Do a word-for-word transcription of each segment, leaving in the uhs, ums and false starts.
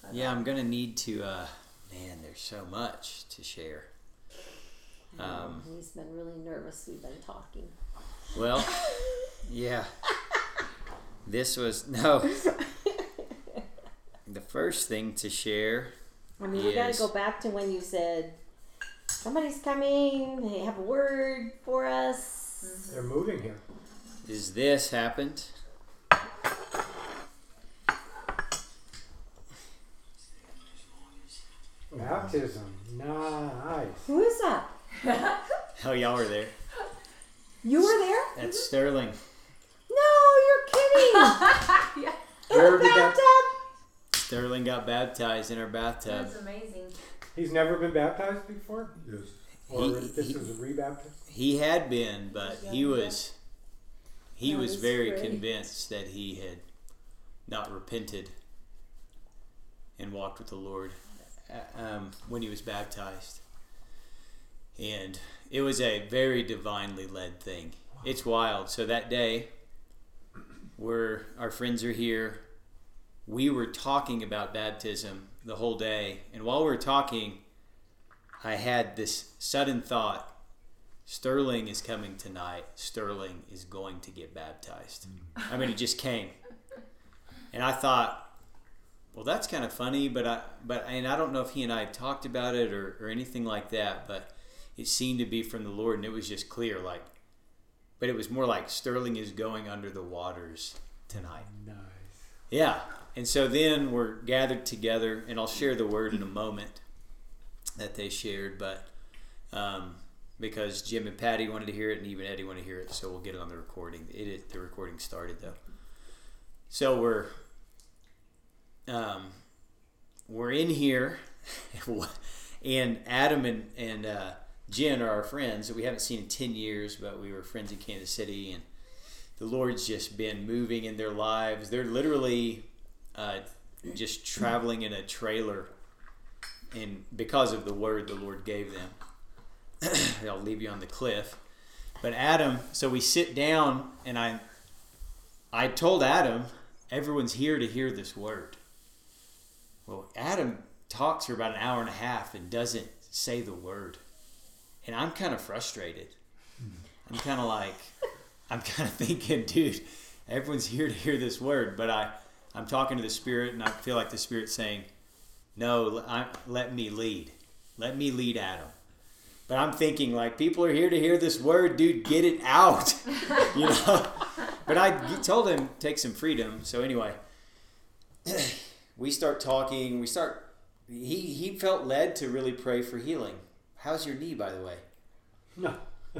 Yeah, I'm going to need to, uh, man, there's so much to share. Um, He's been really nervous. We've been talking. Well, yeah. This was, no. The first thing to share I mean, is, we got to go back to when you said, somebody's coming, they have a word for us. Mm-hmm. They're moving here. Is this happened? Baptism. Nice. Who is that? Oh, y'all were there. You were there? That's Sterling. No, you're kidding. Yeah. Where In did the that- bathtub? Sterling got baptized in our bathtub. That's amazing. He's never been baptized before? Yes. Or He- this he- is a rebaptism? He had been, but he was he That was is very great. convinced that he had not repented and walked with the Lord uh, um, when he was baptized. And it was a very divinely led thing. It's wild. So that day, where our friends are here, we were talking about baptism the whole day. And while we were talking, I had this sudden thought, Sterling is coming tonight. Sterling is going to get baptized. I mean, it just came. And I thought, well, that's kind of funny, but I, but and I don't know if he and I had talked about it or, or anything like that, but it seemed to be from the Lord, and it was just clear, like, but it was more like Sterling is going under the waters tonight. Nice. Yeah. And so then we're gathered together, and I'll share the word in a moment that they shared, but um, because Jim and Patty wanted to hear it, and even Eddie wanted to hear it, so we'll get it on the recording. It, it the recording started though. So we're um, we're in here, and Adam and and uh, Jen are our friends that we haven't seen in ten years, but we were friends in Kansas City, and the Lord's just been moving in their lives. They're literally uh, just traveling in a trailer, and because of the word the Lord gave them. I'll leave you on the cliff. But Adam, so we sit down, and I I told Adam, everyone's here to hear this word. Well, Adam talks for about an hour and a half and doesn't say the word. And I'm kind of frustrated. I'm kind of like, I'm kind of thinking, dude, everyone's here to hear this word. But I, I'm talking to the Spirit, and I feel like the Spirit's saying, no, I, let me lead. Let me lead Adam. But I'm thinking, like, people are here to hear this word, dude, get it out. You know? But I told him, take some freedom. So anyway, we start talking. We start, he, he felt led to really pray for healing. How's your knee, by the way? No.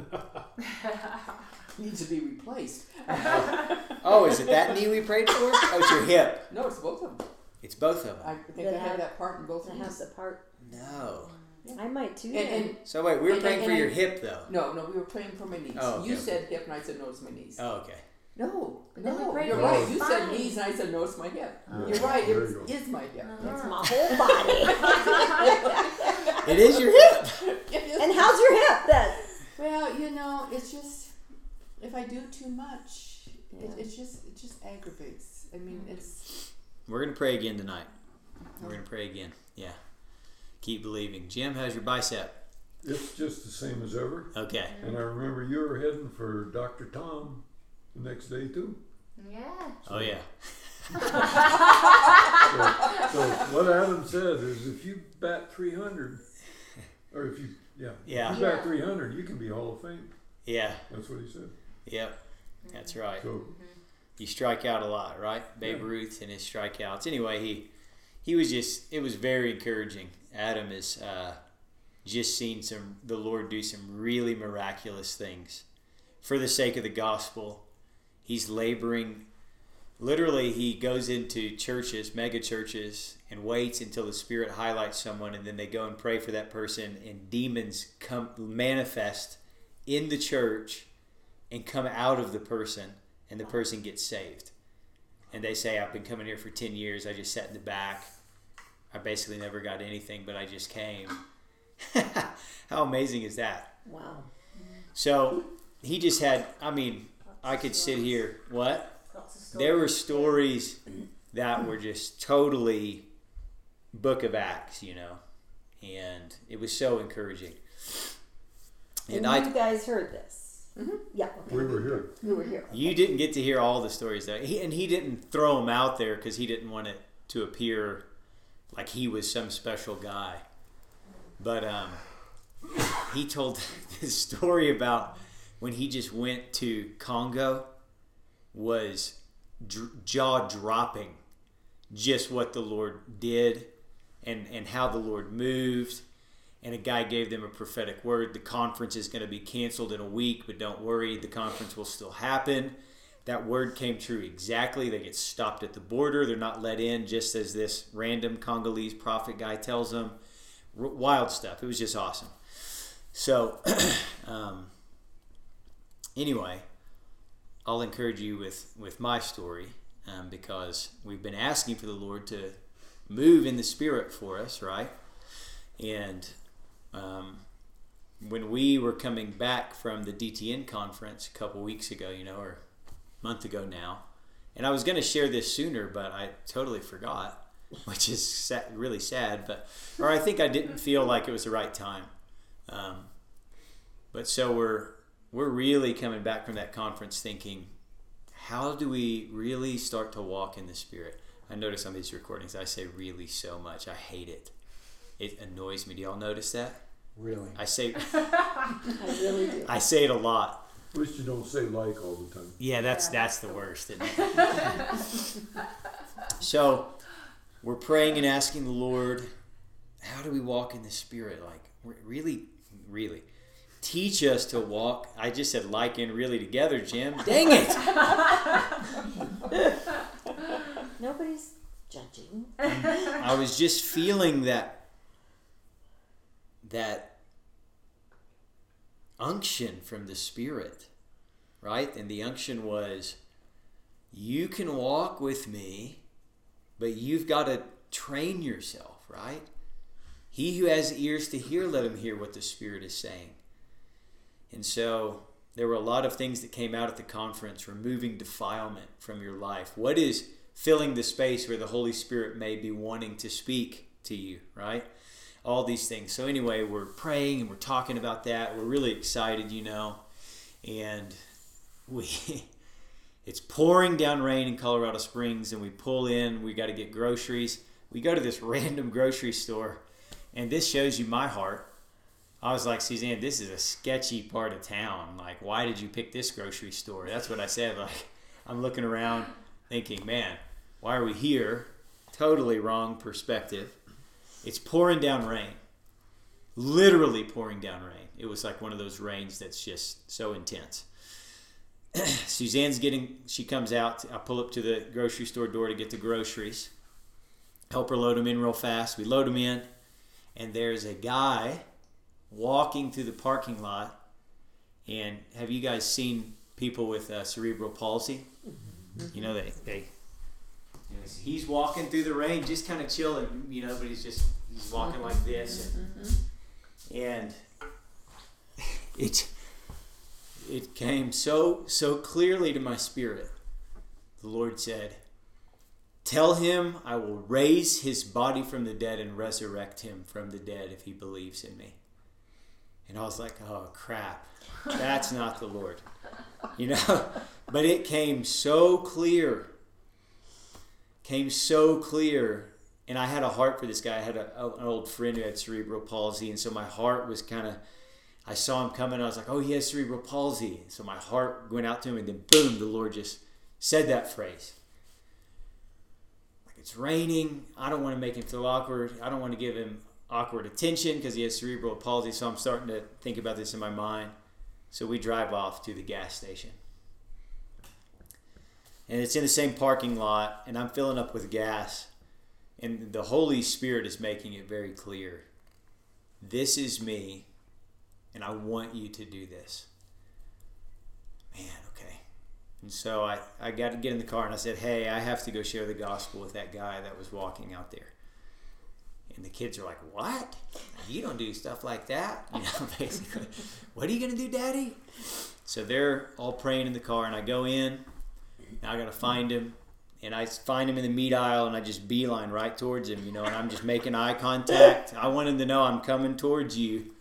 Needs to be replaced. Oh, is it that knee we prayed for? Oh, it's your hip. No, it's both of them. It's both of them. I think I have that part in both That knees. has the part. No. I might too. And, then. and So wait, we were And- praying and- for and your I- hip, though. no, no, we were praying for my knees. Oh, okay, you okay. said hip, and I said notice my knees. Oh, okay. No, But then we no, prayed you're for right. his You said spine. knees, and I said notice my hip. Yeah. You're right. There It you go. is my hip. That's my whole body. It is your hip. It is. And how's your hip then? Well, you know, it's just if I do too much, Yeah. it, it's just it just aggravates. I mean, it's We're going to pray again tonight. We're going to pray again. Yeah. Keep believing. Jim, how's your bicep? It's just the same as ever. Okay. And I remember you were heading for Doctor Tom the next day too. Yeah. Oh, yeah. So, so what Adam said is if you bat three hundred, or if you, yeah, Yeah. if you bat Yeah. three hundred, you can be Hall of Fame. Yeah. That's what he said. Yep. That's right. So You strike out a lot, right? Babe Yeah. Ruth and his strikeouts. Anyway, he he was just, it was very encouraging. Adam has uh, just seen some, the Lord do some really miraculous things for the sake of the gospel. He's laboring. Literally, he goes into churches, mega churches, and waits until the Spirit highlights someone, and then they go and pray for that person, and demons come manifest in the church and come out of the person, and the person gets saved. And they say, I've been coming here for ten years. I just sat in the back. I basically never got anything, but I just came. How amazing is that? Wow. So he just had, I mean, I could sit here. What? Lots of There were stories. stories that were just totally book of Acts, you know, and it was so encouraging. And, And I, you guys heard this. Mhm. Yeah. Okay. We were here. You were here. you didn't get to hear all the stories though. He, and he didn't throw them out there because he didn't want it to appear like he was some special guy. But um, he told this story about when he just went to Congo was dr- jaw-dropping, just what the Lord did and, and how the Lord moved. And a guy gave them a prophetic word. The conference is going to be canceled in a week, but don't worry, the conference will still happen. That word came true exactly. They get stopped at the border. They're not let in, just as this random Congolese prophet guy tells them. R- wild stuff. It was just awesome. So, um, anyway, I'll encourage you with, with my story um, because we've been asking for the Lord to move in the Spirit for us, right? And um, when we were coming back from the D T N conference a couple weeks ago, you know, or a month ago now, and I was going to share this sooner, but I totally forgot, which is sa- really sad. But or I think I didn't feel like it was the right time. Um, but so we're we're really coming back from that conference thinking, how do we really start to walk in the Spirit? I notice on these recordings I say really so much. I hate it. It annoys me. Do y'all notice that? Really? I say I really do. I say it a lot. At least you don't say like all the time. Yeah, that's Yeah. that's the worst, isn't it? So we're praying and asking the Lord, how do we walk in the Spirit? Like really, really teach us to walk. I just said like and really together, Jim. Dang it! Nobody's judging. I was just feeling that that unction from the Spirit, right? And the unction was, you can walk with me, but you've got to train yourself, right? He who has ears to hear, let him hear what the Spirit is saying. And so there were a lot of things that came out at the conference, removing defilement from your life. What is filling the space where the Holy Spirit may be wanting to speak to you, right? All these things. So anyway, we're praying and we're talking about that. We're really excited, you know. And we it's pouring down rain in Colorado Springs, and we pull in. We got to get groceries. We go to this random grocery store, and this shows you my heart. I was like, Suzanne, this is a sketchy part of town. Like, why did you pick this grocery store? That's what I said. Like, I'm looking around thinking, man, why are we here? Totally wrong perspective. It's pouring down rain. Literally pouring down rain. It was like one of those rains that's just so intense. Suzanne's getting, she comes out. I pull up to the grocery store door to get the groceries. Help her load them in real fast. We load them in. And there's a guy walking through the parking lot. And have you guys seen people with uh, cerebral palsy? Mm-hmm. You know, they, they he's walking through the rain, just kind of chilling, you know, but he's just, he's walking like this. And, and it, it came so, so clearly to my spirit. The Lord said, tell him I will raise his body from the dead and resurrect him from the dead if he believes in me. And I was like, oh crap, that's not the Lord, you know, but it came so clear, came so clear. And I had a heart for this guy. I had a, an old friend who had cerebral palsy. And so my heart was kind of, I saw him coming. I was like, oh, he has cerebral palsy. So my heart went out to him, and then boom, the Lord just said that phrase. Like, it's raining. I don't want to make him feel awkward. I don't want to give him awkward attention because he has cerebral palsy. So I'm starting to think about this in my mind. So we drive off to the gas station. And it's in the same parking lot, and I'm filling up with gas. And the Holy Spirit is making it very clear. This is me, and I want you to do this. Man, okay. And so I, I got to get in the car, and I said, hey, I have to go share the gospel with that guy that was walking out there. And the kids are like, what? You don't do stuff like that. You know, basically, what are you going to do, Daddy? So they're all praying in the car, and I go in. Now I got to find him. and I find him in the meat aisle, and I just beeline right towards him, you know, and I'm just making eye contact. I want him to know I'm coming towards you.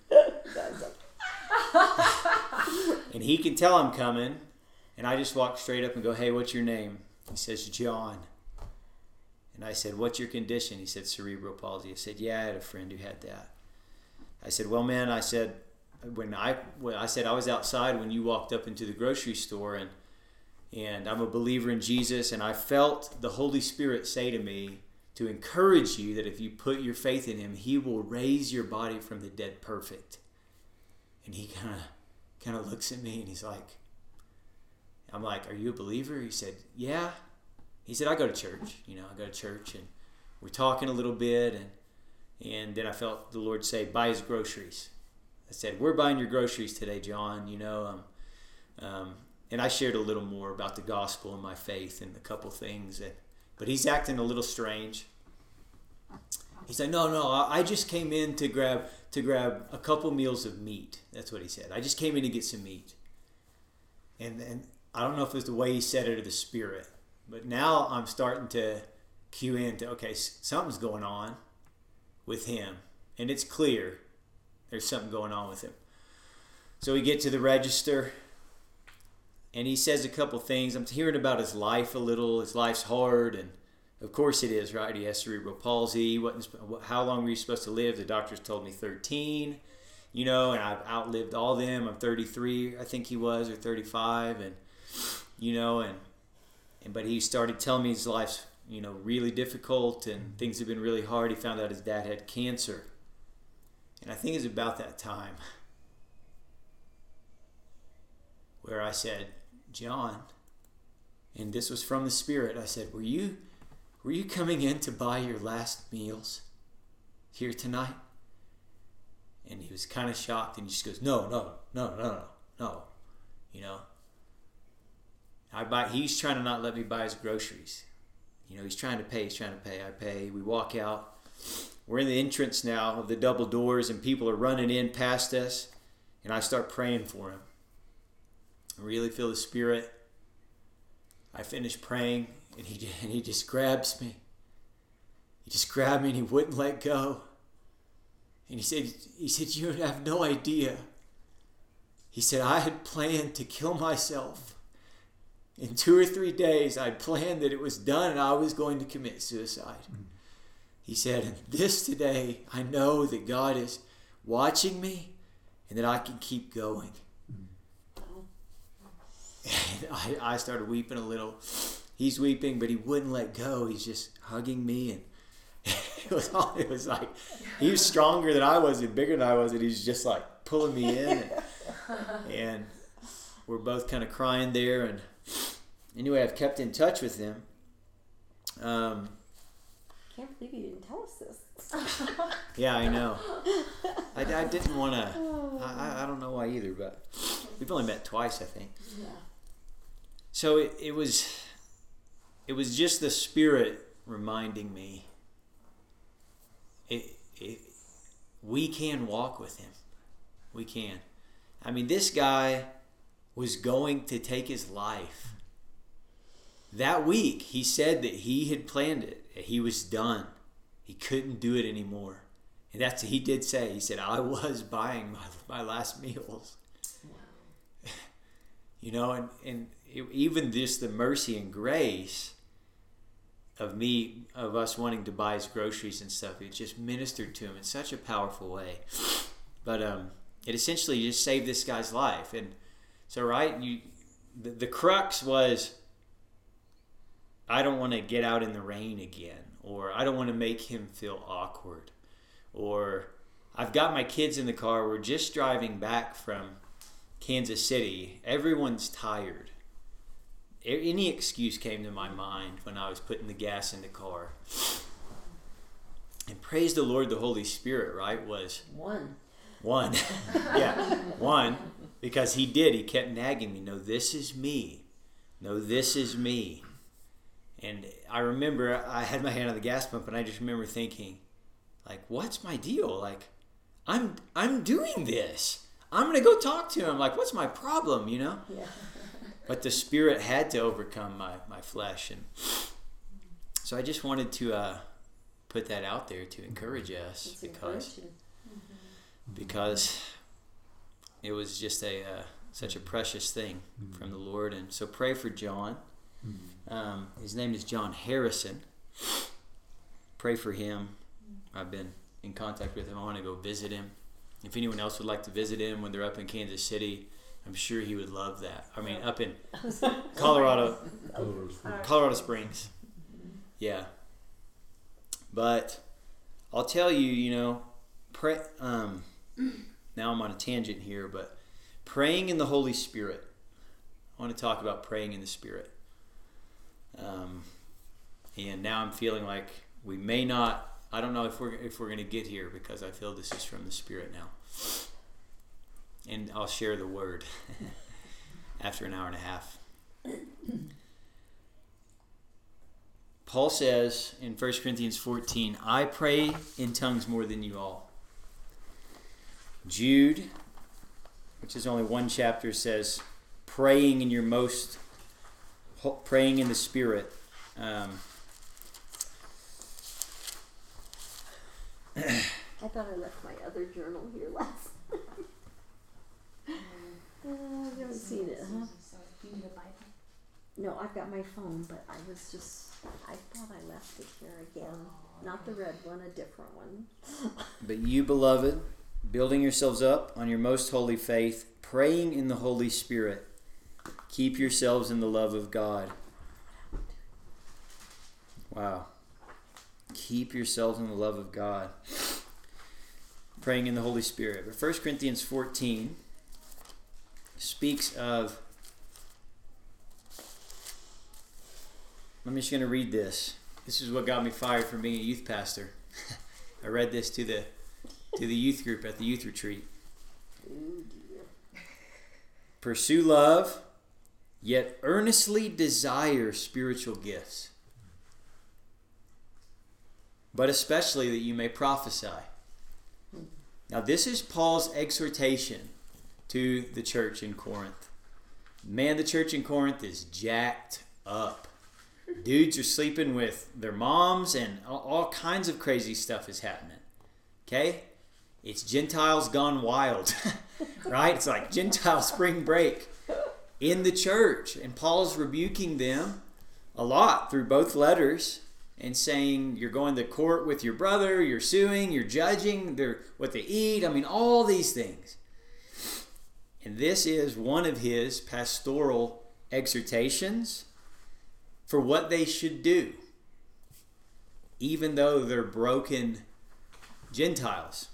And he can tell I'm coming, and I just walk straight up and go, "Hey, what's your name?" He says, "John." And I said, "What's your condition?" He said, "Cerebral palsy." I said, "Yeah, I had a friend who had that." I said, "Well, man," I said, when I when I said I was outside when you walked up into the grocery store, and and I'm a believer in Jesus, and I felt the Holy Spirit say to me to encourage you that if you put your faith in him, he will raise your body from the dead perfect. And he kind of kind of looks at me, and he's like, I'm like, "Are you a believer?" He said, "Yeah." He said, "I go to church. You know, I go to church." And we're talking a little bit, and and then I felt the Lord say, "Buy his groceries." I said, "We're buying your groceries today, John. You know, um, um, and I shared a little more about the gospel and my faith and a couple things. That, but he's acting a little strange. He's like, "No, no, I just came in to grab to grab a couple meals of meat." That's what he said. "I just came in to get some meat." And and I don't know if it was the way he said it or the Spirit, but now I'm starting to cue into, okay, something's going on with him, and it's clear there's something going on with him. So we get to the register, and he says a couple things. I'm hearing about his life a little. His life's hard, and of course it is, right? He has cerebral palsy. He wasn't, how long were you supposed to live? The doctors told me thirteen, you know, and I've outlived all them. I'm thirty-three, I think he was, or thirty-five, and, you know, and, and but he started telling me his life's, you know, really difficult, and things have been really hard. He found out his dad had cancer. And I think it's about that time where I said, "John," and this was from the Spirit, I said, were you were you coming in to buy your last meals here tonight?" And he was kind of shocked, and he just goes, no, no, no, no, no, no. You know, I buy, he's trying to not let me buy his groceries. You know, he's trying to pay, he's trying to pay, I pay. We walk out. We're in the entrance now of the double doors, and people are running in past us, and I start praying for him. I really feel the Spirit. I finish praying, and he and he just grabs me. He just grabbed me, and he wouldn't let go. And he said, he said, "You have no idea." He said, "I had planned to kill myself. In two or three days, I planned that it was done, and I was going to commit suicide." Mm-hmm. He said, "And this today, I know that God is watching me and that I can keep going." And I, I started weeping a little. He's weeping, but he wouldn't let go. He's just hugging me, and it was all, it was like he was stronger than I was and bigger than I was, and he's just like pulling me in, and, and we're both kind of crying there. And anyway, I've kept in touch with him. Um, I can't believe you didn't tell us this. Yeah, I know. I, I didn't want to. I, I don't know why either, but we've only met twice, I think. Yeah. So it, it was, it was just the Spirit reminding me. It, it, we can walk with him. We can. I mean, this guy was going to take his life. That week, he said that he had planned it. He was done. He couldn't do it anymore. And that's he did say. He said, "I was buying my, my last meals." Wow. You know, and, and it, even just the mercy and grace of me, of us wanting to buy his groceries and stuff, it just ministered to him in such a powerful way. But um, it essentially just saved this guy's life. And so, right, you, the, the crux was, I don't want to get out in the rain again, or I don't want to make him feel awkward, or I've got my kids in the car. We're just driving back from Kansas City. Everyone's tired. Any excuse came to my mind when I was putting the gas in the car. And praise the Lord, the Holy Spirit, right, was One. One. Yeah, one. Because he did. He kept nagging me. No, this is me. No, this is me. And I remember I had my hand on the gas pump, and I just remember thinking, like, what's my deal? Like, I'm I'm doing this. I'm going to go talk to him. Like, what's my problem, you know? Yeah. But the Spirit had to overcome my, my flesh. And So I just wanted to uh, put that out there to encourage us It's because encouraging. because it was just a uh, such a precious thing from the Lord. And so pray for John. Um, his name is John Harrison. Pray for him. I've been in contact with him. I want to go visit him. If anyone else would like to visit him when they're up in Kansas City, I'm sure he would love that. I mean, up in Colorado, Colorado Springs. Yeah. But I'll tell you, you know, pray. Um, now I'm on a tangent here, but praying in the Holy Spirit. I want to talk about praying in the Spirit. Um, and now I'm feeling like we may not. I don't know if we're if we're going to get here because I feel this is from the Spirit now. And I'll share the word after an hour and a half. Paul says in First Corinthians fourteen, I pray in tongues more than you all. Jude, which is only one chapter, says praying in your most, praying in the Spirit. Um, I thought I left my other journal here last night. uh, I haven't seen it, huh? Do you need a Bible? No, I've got my phone, but I was just, I thought I left it here again. Not the red one, a different one. But you, beloved, building yourselves up on your most holy faith, praying in the Holy Spirit, keep yourselves in the love of God. Wow. Keep yourselves in the love of God. Praying in the Holy Spirit. But First Corinthians fourteen speaks of, I'm just going to read this. This is what got me fired from being a youth pastor. I read this to the to the youth group at the youth retreat. Ooh, dear. Pursue love, yet earnestly desire spiritual gifts, but especially that you may prophesy. Now this is Paul's exhortation to the church in Corinth. Man, the church in Corinth is jacked up. Dudes are sleeping with their moms and all, all kinds of crazy stuff is happening. Okay? It's Gentiles gone wild. Right? It's like Gentile spring break in the church. And Paul's rebuking them a lot through both letters and saying you're going to court with your brother, you're suing, you're judging their, what they eat. I mean, all these things. And this is one of his pastoral exhortations for what they should do, even though they're broken Gentiles.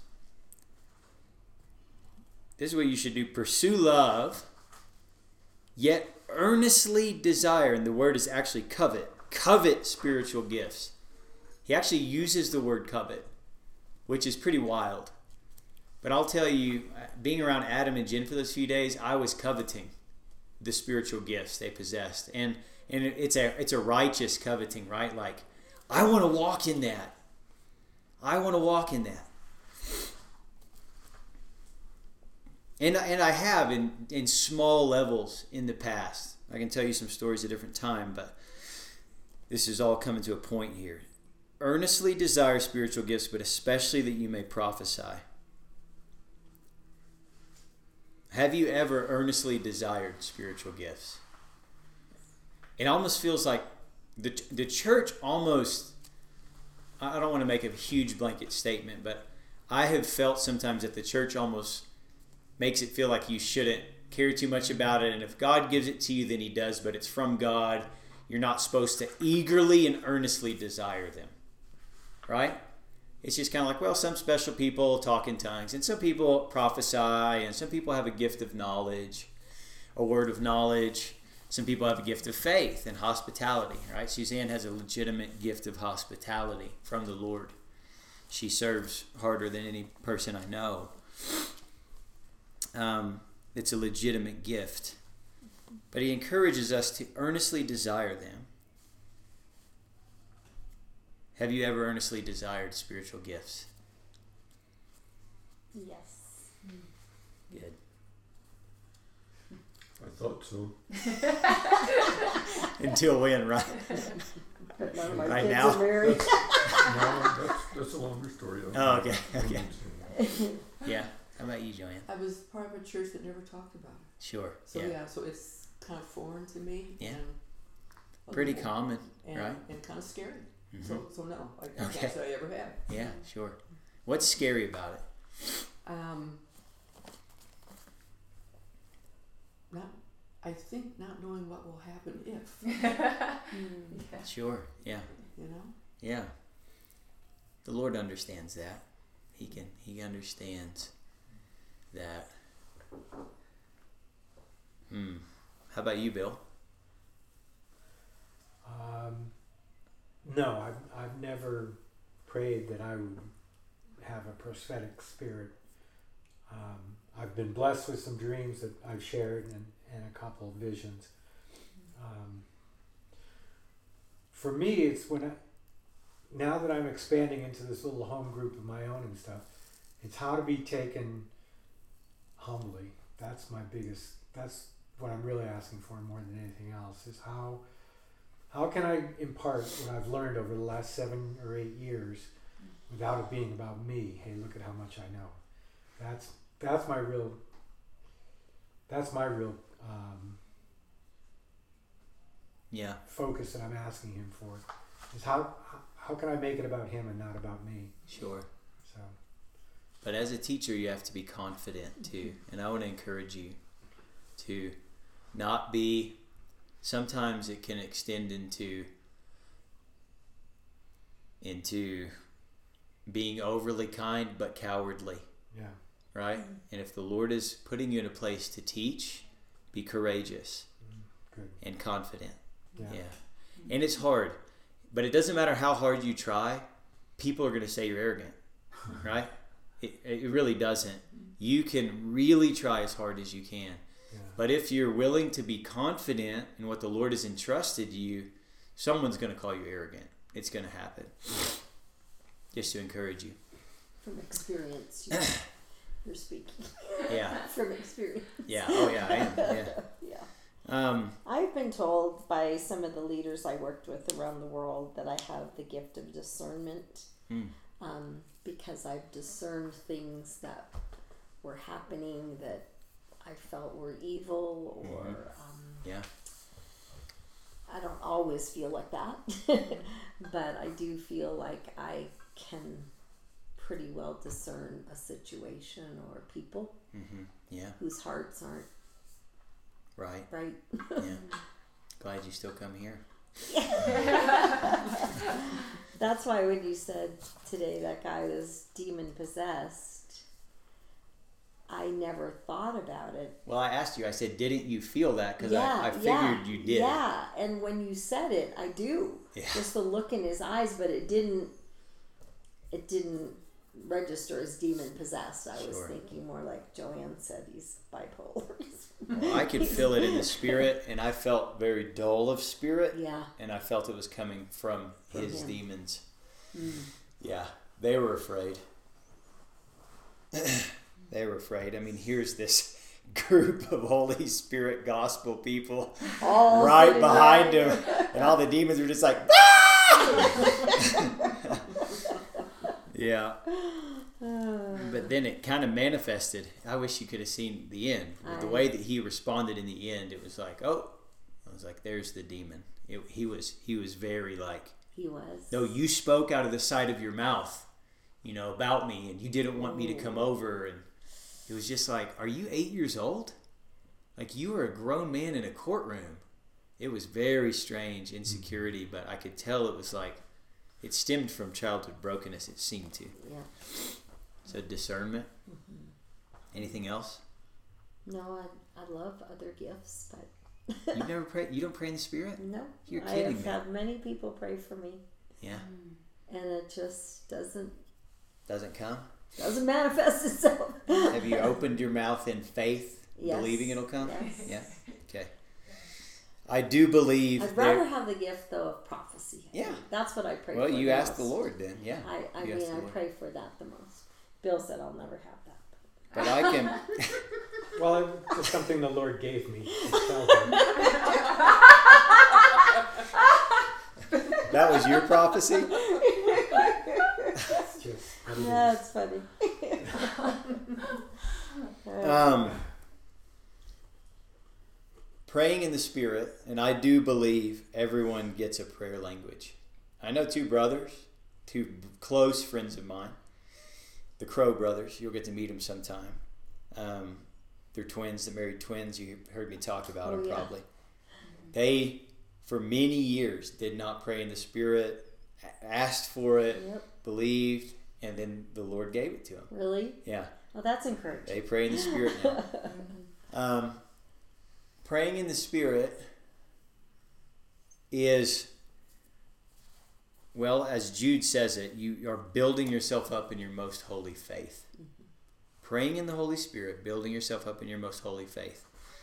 This is what you should do. Pursue love, yet earnestly desire, and the word is actually covet. Covet spiritual gifts. He actually uses the word covet, which is pretty wild. But I'll tell you, being around Adam and Jen for those few days, I was coveting the spiritual gifts they possessed. And and it's a it's a righteous coveting, right? Like, I want to walk in that. I want to walk in that. And, and I have in, in small levels in the past. I can tell you some stories at a different time, but this is all coming to a point here. Earnestly desire spiritual gifts, but especially that you may prophesy. Have you ever earnestly desired spiritual gifts? It almost feels like the the church almost, I don't want to make a huge blanket statement, but I have felt sometimes that the church almost makes it feel like you shouldn't care too much about it. And if God gives it to you, then he does, but it's from God. You're not supposed to eagerly and earnestly desire them, right? It's just kind of like, well, some special people talk in tongues, and some people prophesy, and some people have a gift of knowledge, a word of knowledge. Some people have a gift of faith and hospitality, right? Suzanne has a legitimate gift of hospitality from the Lord. She serves harder than any person I know. Um, it's a legitimate gift. But he encourages us to earnestly desire them. Have you ever earnestly desired spiritual gifts? Yes. Good. I thought so. Until when, right? But none of my Right kids now? are married. No, that's, that's a longer story. Oh, okay, okay. Yeah. How about you, Joanne? I was part of a church that never talked about it. Sure. So yeah. yeah, so it's kind of foreign to me. Yeah. And Pretty and- common, and, right? And kind of scary. Mhm. So so no, I, I Okay. can't say I ever have. Yeah, sure. What's scary about it? Um, not, I think not knowing what will happen if, Mm. Sure. Yeah. you know. Yeah. The Lord understands that. He can he understands that. Hmm. How about you, Bill? Um, no, I've, I've never prayed that I would have a prophetic spirit. Um, I've been blessed with some dreams that I've shared and, and a couple of visions. Um, for me, it's when I, now that I'm expanding into this little home group of my own and stuff, it's how to be taken humbly. That's my biggest, that's what I'm really asking for more than anything else, is how how can I impart what I've learned over the last seven or eight years without it being about me? Hey, look at how much I know. That's that's my real that's my real um, Yeah. focus that I'm asking him for, is how how can I make it about him and not about me? Sure. So But as a teacher, you have to be confident too. And I want to encourage you to not be, sometimes it can extend into into being overly kind but cowardly, yeah, right? And if the Lord is putting you in a place to teach, be courageous good. and confident. Yeah, Yeah. And it's hard, but it doesn't matter how hard you try, people are going to say you're arrogant, right? It, it really doesn't. You can really try as hard as you can. yeah. But if you're willing to be confident in what the Lord has entrusted you, someone's going to call you arrogant. It's going to happen. Just to encourage you. From experience, you, you're speaking. Yeah. From experience. Yeah. Oh, yeah. I am. Yeah. Yeah. Um, I've been told by some of the leaders I worked with around the world that I have the gift of discernment, hmm. um, because I've discerned things that were happening that I felt were evil, or Mhm. um, Yeah. I don't always feel like that, but I do feel like I can pretty well discern a situation or people Mm-hmm. Yeah. whose hearts aren't Right. right. Yeah. Glad you still come here. That's why when you said today that guy was demon possessed, I never thought about it. Well, I asked you, I said, didn't you feel that? Because yeah, I, I figured yeah, you did. Yeah, and when you said it, I do. Yeah. Just the look in his eyes, but it didn't. It didn't register as demon possessed. I was Sure. thinking more like Joanne said, he's bipolar. Well, I could feel it in the spirit, and I felt very dull of spirit, Yeah. and I felt it was coming from From his him. demons. Mm. Yeah, they were afraid. They were afraid. I mean, here's this group of Holy Spirit gospel people All right sitting behind there. him, and all the demons were just like, "Ah!" Yeah. But then it kind of manifested. I wish you could have seen the end. With the I- way that he responded in the end, it was like, oh, I was like, there's the demon. It, he was he was very like, He was. no, you spoke out of the side of your mouth, you know, about me, and you didn't want me to come over, and it was just like, are you eight years old? Like, you were a grown man in a courtroom. It was very strange insecurity, but I could tell it was like, it stemmed from childhood brokenness, it seemed to. Yeah. So discernment. Anything else? No, I, I love other gifts, but You've never prayed? You don't pray in the Spirit? no. You're I kidding have me. had many people pray for me, Yeah. and it just doesn't Doesn't come? doesn't manifest itself. Have you opened your mouth in faith, Yes. believing it'll come? Yes. Yeah. Okay. I do believe. I'd there- rather have the gift though of prophecy. Yeah. That's what I pray Well, for. you the asked the most. Lord then. Yeah. I, I You mean, asked the I Lord. pray for that the most. Bill said I'll never have that. but I can. Well, it's just something the Lord gave me. to tell them. That was your prophecy? It's just what it is. That's funny. Um, praying in the Spirit, and I do believe everyone gets a prayer language. I know two brothers, two close friends of mine, the Crow brothers. You'll get to meet them sometime. Um, they're twins, the married twins. You heard me talk about Oh, them yeah. probably. They, for many years, did not pray in the Spirit, a- asked for it, Yep. believed, and then the Lord gave it to them. Really? Yeah. Well, that's encouraging. They pray in the Spirit now. Um, praying in the Spirit is, well, as Jude says it, you are building yourself up in your most holy faith. Mm-hmm. Praying in the Holy Spirit, building yourself up in your most holy faith.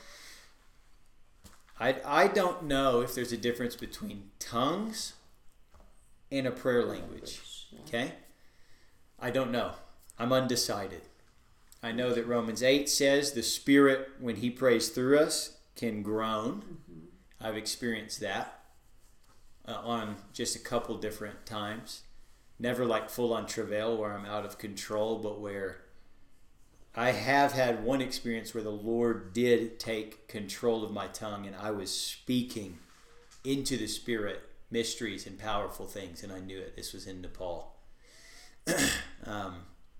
I, I don't know if there's a difference between tongues and a prayer language. Yeah. Okay? I don't know. I'm undecided. I know that Romans eight says the Spirit, when He prays through us, can groan. Mm-hmm. I've experienced that uh, on just a couple different times. Never like full on travail where I'm out of control, but where I have had one experience where the Lord did take control of my tongue and I was speaking into the Spirit mysteries and powerful things, and I knew it. This was in Nepal. um,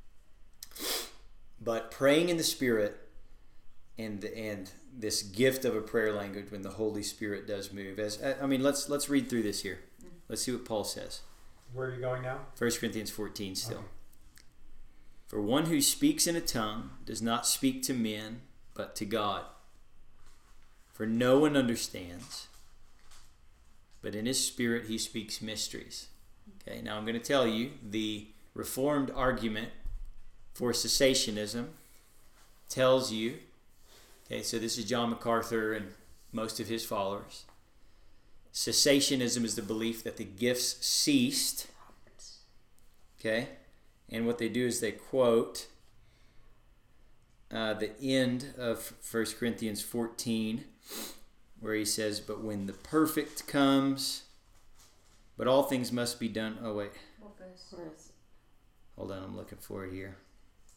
but praying in the Spirit and and this gift of a prayer language when the Holy Spirit does move. As I mean, let's let's read through this here. Let's see what Paul says. Where are you going now? First Corinthians fourteen still. Okay. For one who speaks in a tongue does not speak to men, but to God. For no one understands, but in his spirit he speaks mysteries. Okay, now I'm going to tell you the Reformed argument for cessationism tells you, okay, so this is John MacArthur and most of his followers. Cessationism is the belief that the gifts ceased, okay, and what they do is they quote uh, the end of First Corinthians fourteen, where he says, but when the perfect comes, but all things must be done. Oh, wait. Where is it? Hold on, I'm looking for it here.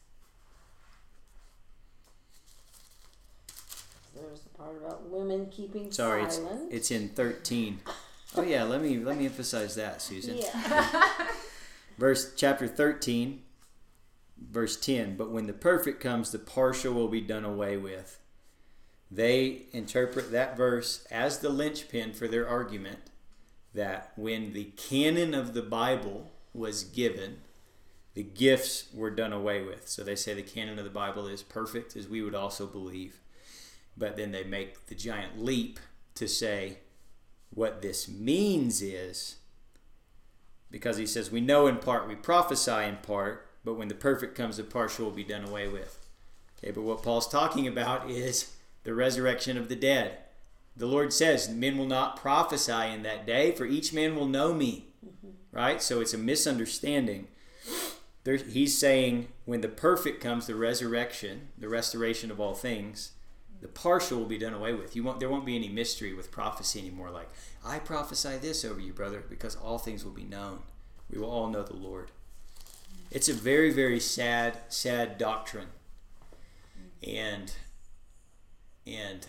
There's the part about women keeping Sorry, it's, silent. it's in thirteen. Oh yeah, let me let me emphasize that, Susan. Yeah. Verse chapter thirteen, verse ten. But when the perfect comes, the partial will be done away with. They interpret that verse as the linchpin for their argument that when the canon of the Bible was given, the gifts were done away with. So they say the canon of the Bible is perfect, as we would also believe. But then they make the giant leap to say what this means is, because he says, we know in part, we prophesy in part, but when the perfect comes, the partial will be done away with. Okay, but what Paul's talking about is the resurrection of the dead. The Lord says, men will not prophesy in that day, for each man will know me. Mm-hmm. Right? So it's a misunderstanding. There, he's saying when the perfect comes, the resurrection, the restoration of all things, the partial will be done away with. You won't, there won't be any mystery with prophecy anymore. Like, I prophesy this over you, brother, because all things will be known. We will all know the Lord. It's a very, very sad, sad doctrine. And, and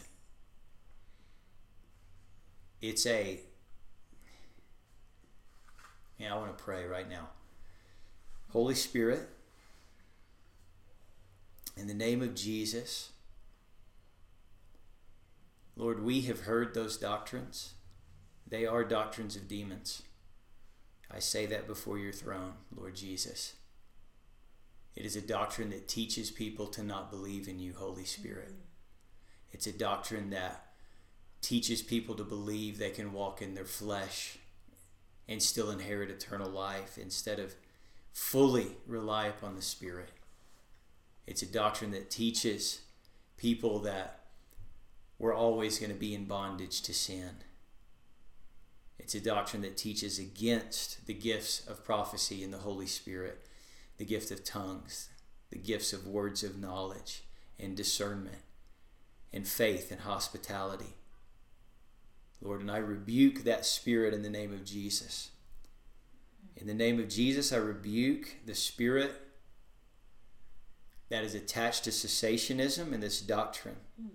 it's a, yeah, I want to pray right now. Holy Spirit, in the name of Jesus, Lord, we have heard those doctrines. They are doctrines of demons. I say that before your throne, Lord Jesus. It is a doctrine that teaches people to not believe in you, Holy Spirit. It's a doctrine that teaches people to believe they can walk in their flesh and still inherit eternal life instead of fully rely upon the Spirit. It's a doctrine that teaches people that we're always going to be in bondage to sin. It's a doctrine that teaches against the gifts of prophecy and the Holy Spirit, the gift of tongues, the gifts of words of knowledge and discernment and faith and hospitality. Lord, and I rebuke that spirit in the name of Jesus. In the name of Jesus, I rebuke the spirit that is attached to cessationism and this doctrine.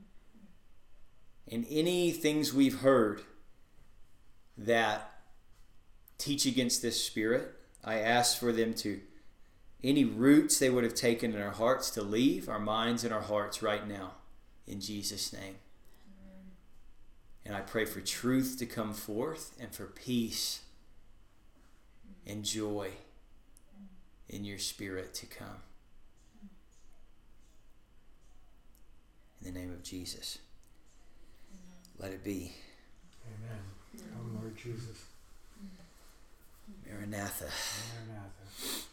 And any things we've heard that teach against this spirit, I ask for them to, any roots they would have taken in our hearts, to leave our minds and our hearts right now, in Jesus' name. And I pray for truth to come forth and for peace and joy in your spirit to come. In the name of Jesus. Let it be. Amen. Come, Lord Jesus. Maranatha. Maranatha.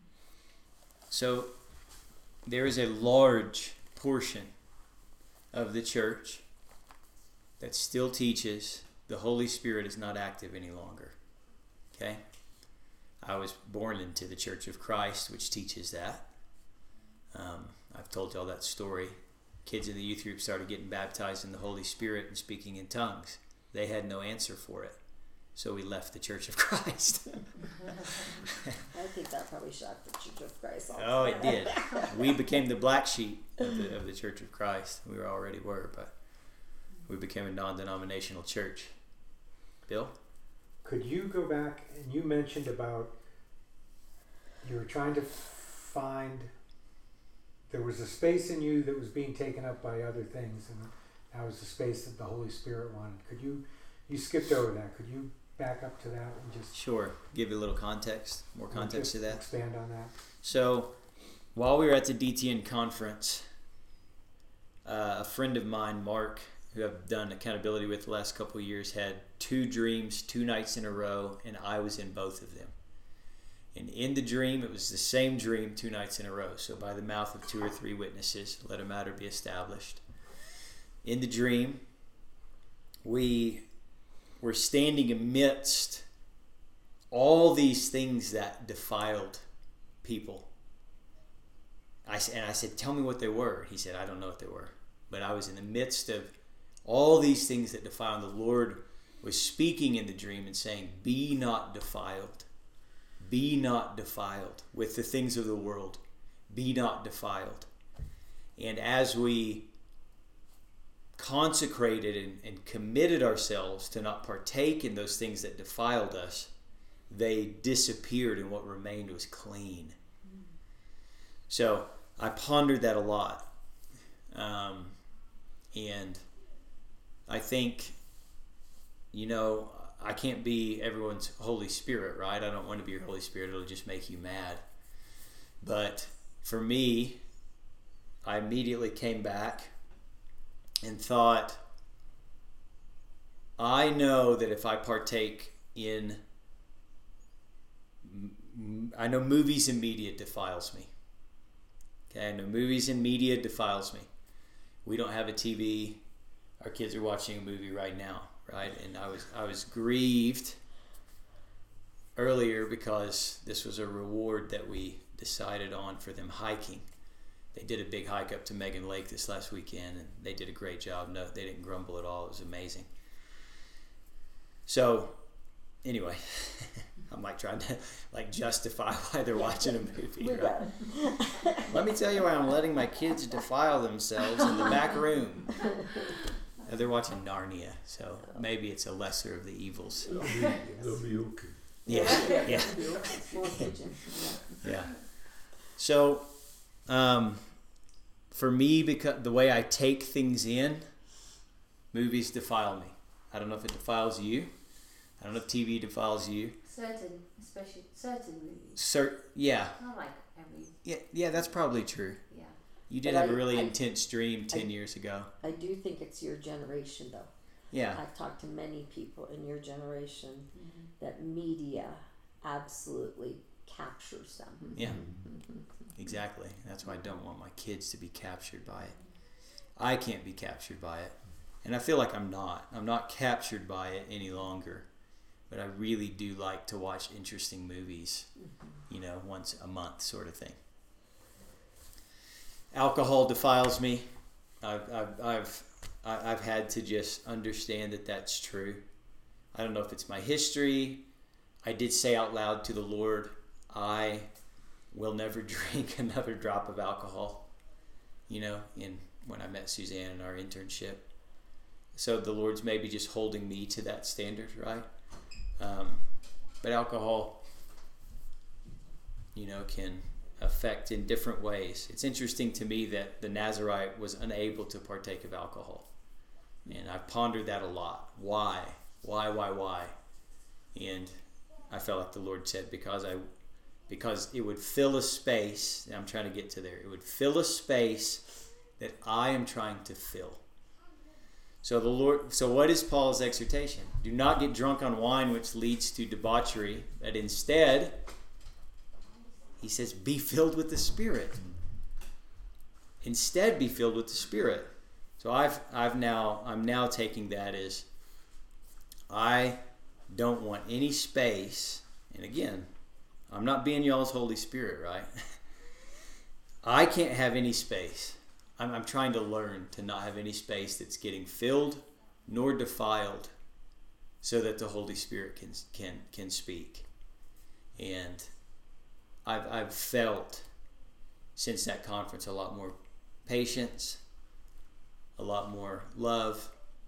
So there is a large portion of the church that still teaches the Holy Spirit is not active any longer. Okay? I was born into the Church of Christ, which teaches that. Um, I've told y'all that story. Kids in the youth group started getting baptized in the Holy Spirit and speaking in tongues. They had no answer for it. So we left the Church of Christ. I think that probably shocked the Church of Christ. Also. Oh, it did. We became the black sheep of the, of the Church of Christ. We were already were, but we became a non-denominational church. Bill? Could you go back, and you mentioned about you were trying to find, there was a space in you that was being taken up by other things, and that was the space that the Holy Spirit wanted. Could you, you skipped over that. Could you back up to that and just Sure. Give you a little context, more context to that. Expand on that. So, while we were at the D T N conference, uh, a friend of mine, Mark, who I've done accountability with the last couple of years, had two dreams, two nights in a row, and I was in both of them. And in the dream, it was the same dream two nights in a row. So by the mouth of two or three witnesses, let a matter be established. In the dream, we were standing amidst all these things that defiled people. I, and I said, tell me what they were. He said, I don't know what they were. But I was in the midst of all these things that defile. And the Lord was speaking in the dream and saying, be not defiled. Be not defiled with the things of the world. Be not defiled. And as we consecrated and, and committed ourselves to not partake in those things that defiled us, they disappeared and what remained was clean. So I pondered that a lot. Um, and I think, you know, I can't be everyone's Holy Spirit, right? I don't want to be your Holy Spirit. It'll just make you mad. But for me, I immediately came back and thought, I know that if I partake in, I know movies and media defiles me. Okay, I know movies and media defiles me. We don't have a T V. Our kids are watching a movie right now, right? And I was I was grieved earlier because this was a reward that we decided on for them hiking. They did a big hike up to Megan Lake this last weekend, and they did a great job. No, they didn't grumble at all. It was amazing. So, anyway, I'm like trying to like justify why they're watching a movie. Right? Let me tell you why I'm letting my kids defile themselves in the back room. Uh, they're watching Narnia, so maybe it's a lesser of the evils. They'll be, they'll be okay. Yeah, yeah, yeah. So, um, for me, because the way I take things in, movies defile me. I don't know if it defiles you. I don't know if T V defiles you. Certain, especially certain movies. Cer- yeah. Not like every. Yeah, yeah, that's probably true. Yeah. You did But have I- a really I- intense dream ten I- years ago. I do think it's your generation, though. Yeah. I've talked to many people in your generation Mm-hmm. that media absolutely captures them. Yeah. Mm-hmm. Exactly. That's why I don't want my kids to be captured by it. I can't be captured by it. And I feel like I'm not. I'm not captured by it any longer. But I really do like to watch interesting movies, you know, once a month sort of thing. alcohol defiles me. I've, I've, I've, I- I've had to just understand that that's true. I don't know if it's my history. I did say out loud to the Lord, I will never drink another drop of alcohol, you know, in when I met Suzanne in our internship. So the Lord's maybe just holding me to that standard, right? Um, but alcohol, you know, can affect in different ways. It's interesting to me that the Nazarite was unable to partake of alcohol. And I've pondered that a lot. Why? Why, why, why? And I felt like the Lord said, because I, because it would fill a space, and I'm trying to get to there, it would fill a space that I am trying to fill. So the Lord, so what is Paul's exhortation? Do not get drunk on wine, which leads to debauchery, but instead, he says, be filled with the Spirit. Instead, be filled with the Spirit. So I've, I've now, I'm now taking that as, I don't want any space, and again, I'm not being y'all's Holy Spirit, right? I can't have any space. I'm, I'm trying to learn to not have any space that's getting filled nor defiled, so that the Holy Spirit can can can speak. And I've I've felt since that conference a lot more patience, a lot more love,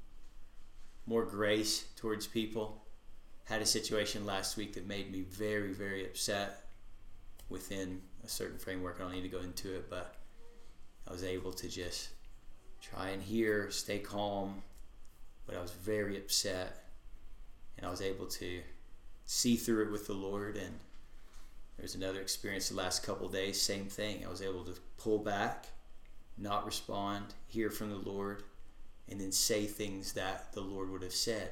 more grace towards people. Had a situation last week that made me very, very upset within a certain framework. I don't need to go into it, but I was able to just try and hear, stay calm, but I was very upset, and I was able to see through it with the Lord. And there's another experience the last couple of days, same thing. I was able to pull back, not respond, hear from the Lord, and then say things that the Lord would have said.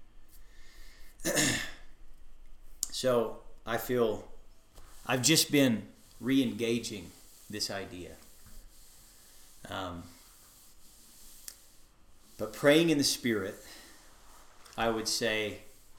So I feel I've just been re-engaging this idea. Um, but praying in the Spirit, I would say,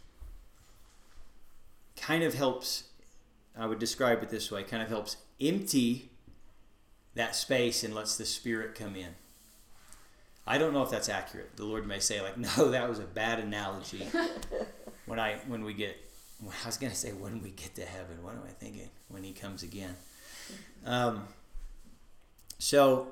kind of helps, I would describe it this way, kind of helps empty that space and lets the Spirit come in. I don't know if that's accurate. The Lord may say, like, no, that was a bad analogy. When I when we get, I was going to say when we get to heaven. What am I thinking? When He comes again. Um, so,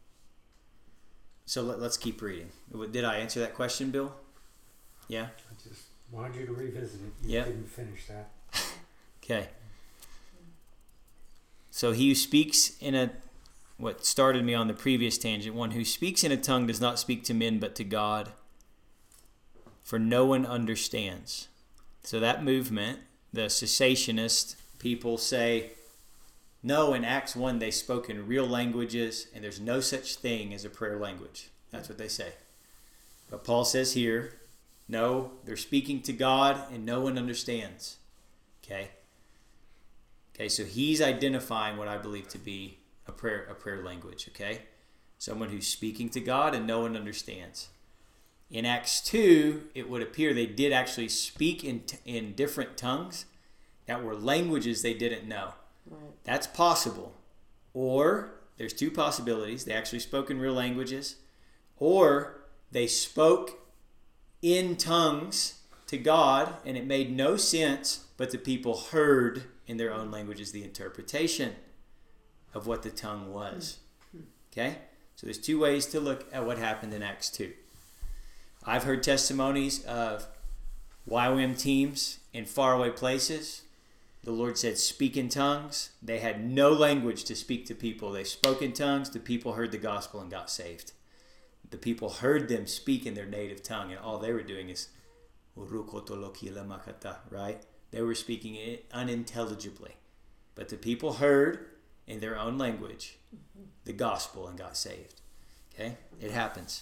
so let, let's keep reading. Did I answer that question, Bill? Yeah? I just wanted you to revisit it. You Yep. didn't finish that. Okay. So he who speaks in a, what started me on the previous tangent, one who speaks in a tongue does not speak to men but to God, for no one understands. So that movement, the cessationist people say, no, in Acts one they spoke in real languages and there's no such thing as a prayer language. That's what they say. But Paul says here, no, they're speaking to God and no one understands. Okay? Okay, so he's identifying what I believe to be a prayer a prayer language, okay? Someone who's speaking to God and no one understands. In Acts two, it would appear they did actually speak in t- in different tongues that were languages they didn't know. Right. That's possible. Or, there's two possibilities. They actually spoke in real languages. Or, they spoke in tongues to God and it made no sense, but the people heard in their own languages the interpretation of what the tongue was. Okay? So there's two ways to look at what happened in Acts two. I've heard testimonies of Y W A M teams in faraway places. The Lord said, speak in tongues. They had no language to speak to people. They spoke in tongues. The people heard the gospel and got saved. The people heard them speak in their native tongue, and all they were doing is, right? They were speaking it unintelligibly. But the people heard in their own language the gospel and got saved. Okay? It happens.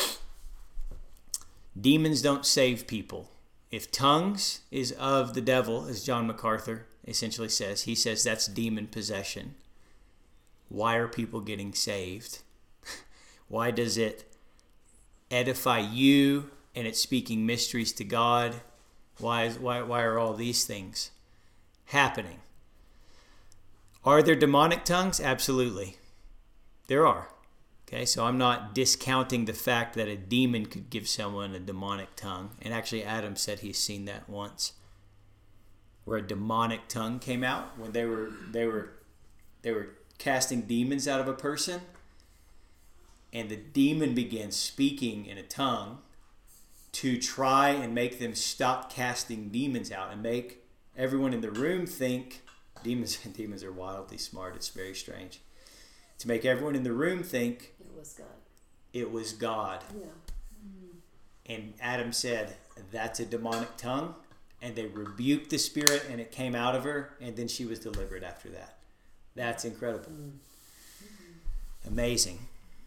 Demons don't save people. If tongues is of the devil, as John MacArthur essentially says, he says that's demon possession. Why are people getting saved? Why does it edify you and it's speaking mysteries to God? Why, is, why, why are all these things happening? Are there demonic tongues? Absolutely. There are. Okay, so I'm not discounting the fact that a demon could give someone a demonic tongue. And actually, Adam said he's seen that once, where a demonic tongue came out when they were they were they were casting demons out of a person, and the demon began speaking in a tongue to try and make them stop casting demons out and make everyone in the room think demons. Demons are wildly smart. It's very strange. To make everyone in the room think It was God. it was God. Yeah. And Adam said, that's a demonic tongue. And they rebuked the spirit and it came out of her. And then she was delivered after that. That's incredible. Mm-hmm. Amazing.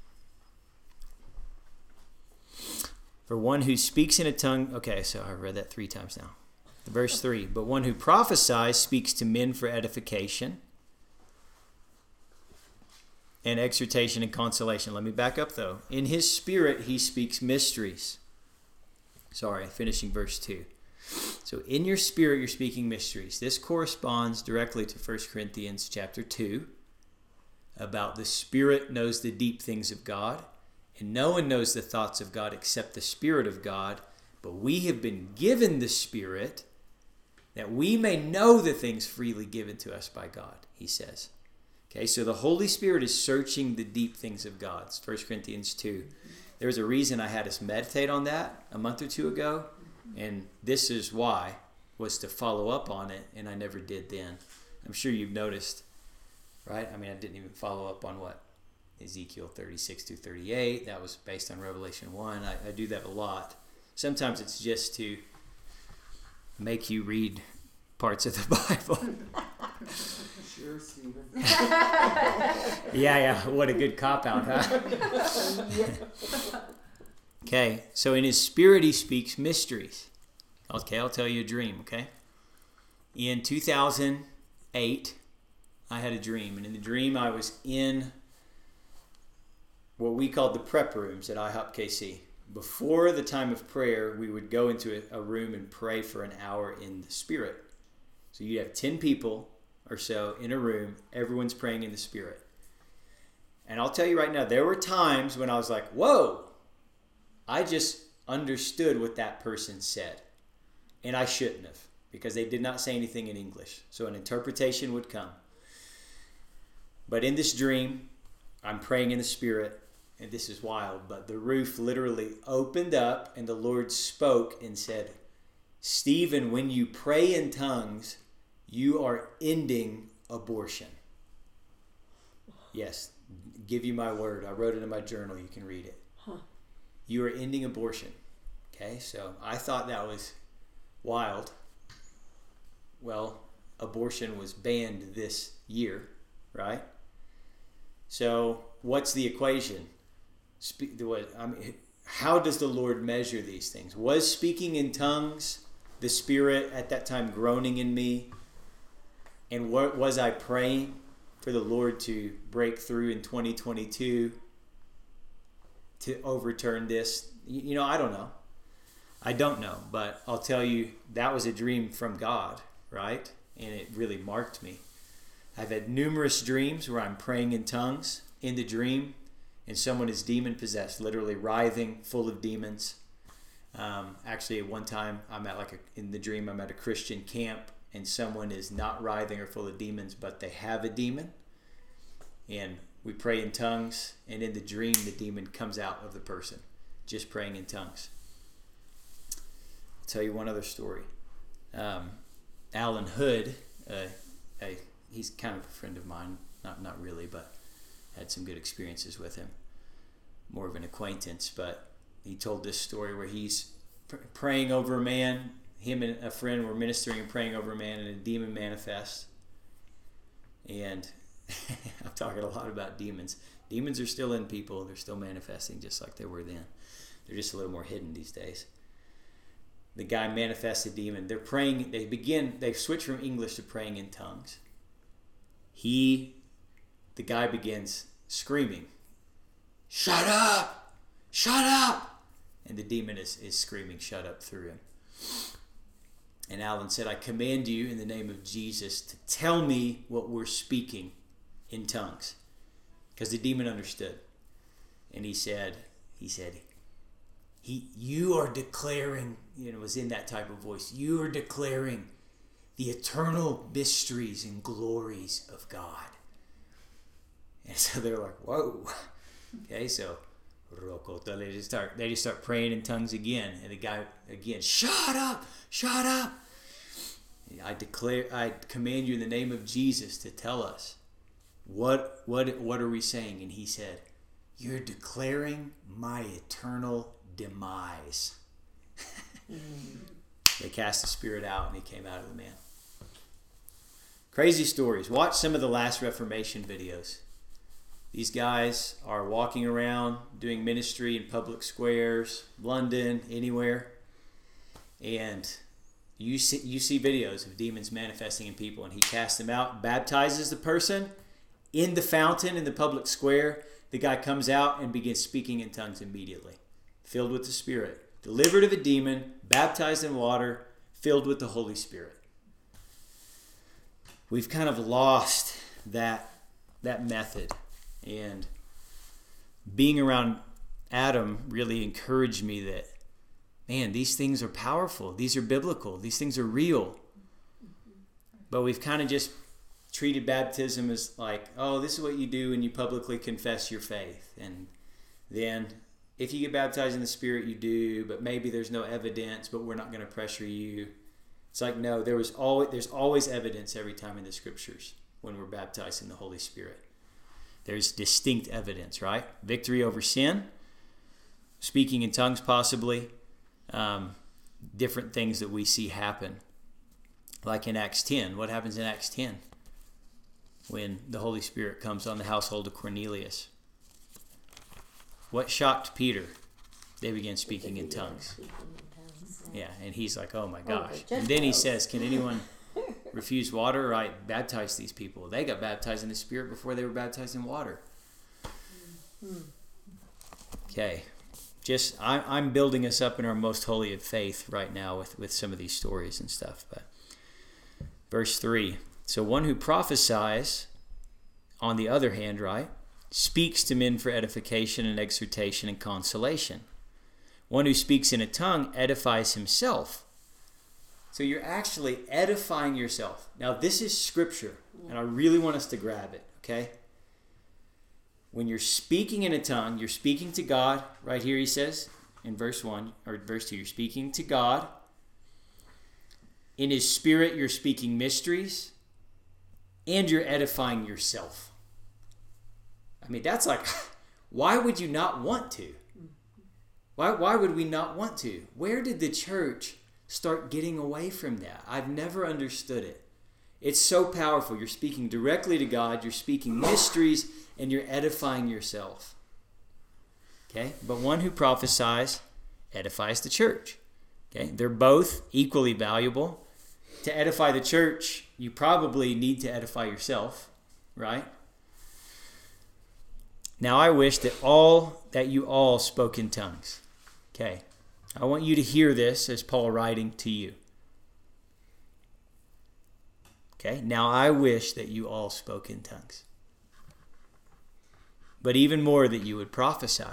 For one who speaks in a tongue. Okay, so I read that three times now. Verse three. But one who prophesies speaks to men for edification and exhortation and consolation. Let me back up though. In his spirit, he speaks mysteries. Sorry, finishing verse two. So in your spirit, you're speaking mysteries. This corresponds directly to First Corinthians chapter two about the spirit knows the deep things of God, and no one knows the thoughts of God except the Spirit of God. But we have been given the Spirit that we may know the things freely given to us by God, he says. Okay, so the Holy Spirit is searching the deep things of God. It's First Corinthians two. There was a reason I had us meditate on that a month or two ago, and this is why, was to follow up on it, and I never did then. I'm sure you've noticed, right? I mean, I didn't even follow up on what? Ezekiel thirty-six through thirty-eight. That was based on Revelation one. I, I do that a lot. Sometimes it's just to make you read parts of the Bible. Sure, Stephen. Yeah, yeah. What a good cop-out, huh? Okay, so in his spirit he speaks mysteries. Okay, I'll tell you a dream, okay? In two thousand eight, I had a dream. And in the dream, I was in what we called the prep rooms at I HOP K C. Before the time of prayer, we would go into a, a room and pray for an hour in the Spirit. So you have ten people or so in a room. Everyone's praying in the Spirit. And I'll tell you right now, there were times when I was like, whoa, I just understood what that person said. And I shouldn't have, because they did not say anything in English. So an interpretation would come. But in this dream, I'm praying in the Spirit, and this is wild, but the roof literally opened up and the Lord spoke and said, Stephen, when you pray in tongues, you are ending abortion. Yes, give you my word. I wrote it in my journal. You can read it. Huh. You are ending abortion. Okay, so I thought that was wild. Well, abortion was banned this year, right? So what's the equation? Spe- what, I mean, how does the Lord measure these things? Was speaking in tongues the Spirit at that time groaning in me? And what was I praying for the Lord to break through in twenty twenty-two to overturn this? You know, I don't know. I don't know, but I'll tell you, that was a dream from God, right? And it really marked me. I've had numerous dreams where I'm praying in tongues in the dream, and someone is demon possessed, literally writhing, full of demons. Um, actually, at one time, I'm at like a, in the dream, I'm at a Christian camp, and someone is not writhing or full of demons, but they have a demon. And we pray in tongues, and in the dream, the demon comes out of the person, just praying in tongues. I'll tell you one other story. Um, Alan Hood, uh, a, he's kind of a friend of mine, not not really, but had some good experiences with him. More of an acquaintance, but he told this story where he's pr- praying over a man. Him and a friend were ministering and praying over a man, and a demon manifests. And I'm talking a lot about demons. Demons are still in people. They're still manifesting just like they were then. They're just a little more hidden these days. The guy manifests a demon. They're praying. They begin, they switch from English to praying in tongues. He, the guy begins screaming, shut up, shut up. And the demon is, is screaming, shut up through him. And Alan said, I command you in the name of Jesus to tell me what we're speaking in tongues. because the demon understood. And he said, he said, he, you are declaring, you know, it was in that type of voice, you are declaring the eternal mysteries and glories of God. And so they're like, whoa. Okay, so they just start they just start praying in tongues again. And the guy again, shut up, shut up. I declare, I command you in the name of Jesus to tell us what what what are we saying? And he said, you're declaring my eternal demise. They cast the spirit out and he came out of the man. Crazy stories. Watch some of the last Reformation videos. These guys are walking around doing ministry in public squares, London, anywhere. And you see, you see videos of demons manifesting in people, and he casts them out, baptizes the person in the fountain in the public square. The guy comes out and begins speaking in tongues immediately, filled with the Spirit, delivered of a demon, baptized in water, filled with the Holy Spirit. We've kind of lost that, that method. And being around Adam really encouraged me that, man, these things are powerful. These are biblical. These things are real. But we've kind of just treated baptism as like, oh, this is what you do when you publicly confess your faith. And then if you get baptized in the Spirit, you do, but maybe there's no evidence, but we're not going to pressure you. It's like, no, there was always, there's always evidence every time in the Scriptures when we're baptized in the Holy Spirit. There's distinct evidence, right? Victory over sin, speaking in tongues possibly, um, different things that we see happen. Like in Acts ten. What happens in Acts ten? When the Holy Spirit comes on the household of Cornelius. What shocked Peter? They began speaking in tongues. Yeah, and he's like, oh my gosh. And then he says, can anyone refuse water? Right, baptize these people. They got baptized in the Spirit before they were baptized in water. Okay, just I, I'm building us up in our most holy of faith right now with, with some of these stories and stuff. But verse three, so one who prophesies, on the other hand, right, speaks to men for edification and exhortation and consolation. One who speaks in a tongue edifies himself. So you're actually edifying yourself. Now, this is Scripture, and I really want us to grab it, okay? When you're speaking in a tongue, you're speaking to God. Right here he says in verse one, or verse two, you're speaking to God. In His Spirit, you're speaking mysteries, and you're edifying yourself. I mean, that's like, why would you not want to? Why, why would we not want to? Where did the church start getting away from that? I've never understood it. It's so powerful. You're speaking directly to God. You're speaking mysteries, and you're edifying yourself. Okay? But one who prophesies edifies the church. Okay? They're both equally valuable. To edify the church, you probably need to edify yourself, right? Now I wish that all that you all spoke in tongues. Okay. I want you to hear this as Paul writing to you. Okay. Now I wish that you all spoke in tongues. But even more that you would prophesy.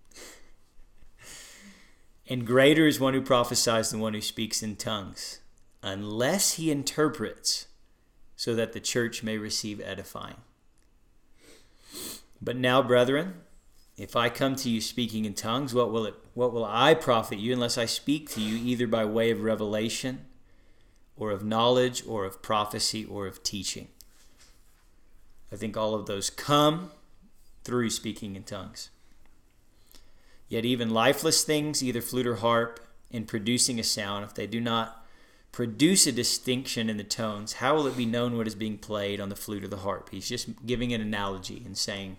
And greater is one who prophesies than one who speaks in tongues, unless he interprets, so that the church may receive edifying. But now, brethren, if I come to you speaking in tongues, what will it? What will I profit you unless I speak to you either by way of revelation, or of knowledge, or of prophecy, or of teaching? I think all of those come through speaking in tongues. Yet even lifeless things, either flute or harp, in producing a sound, if they do not produce a distinction in the tones, how will it be known what is being played on the flute or the harp? He's just giving an analogy and saying,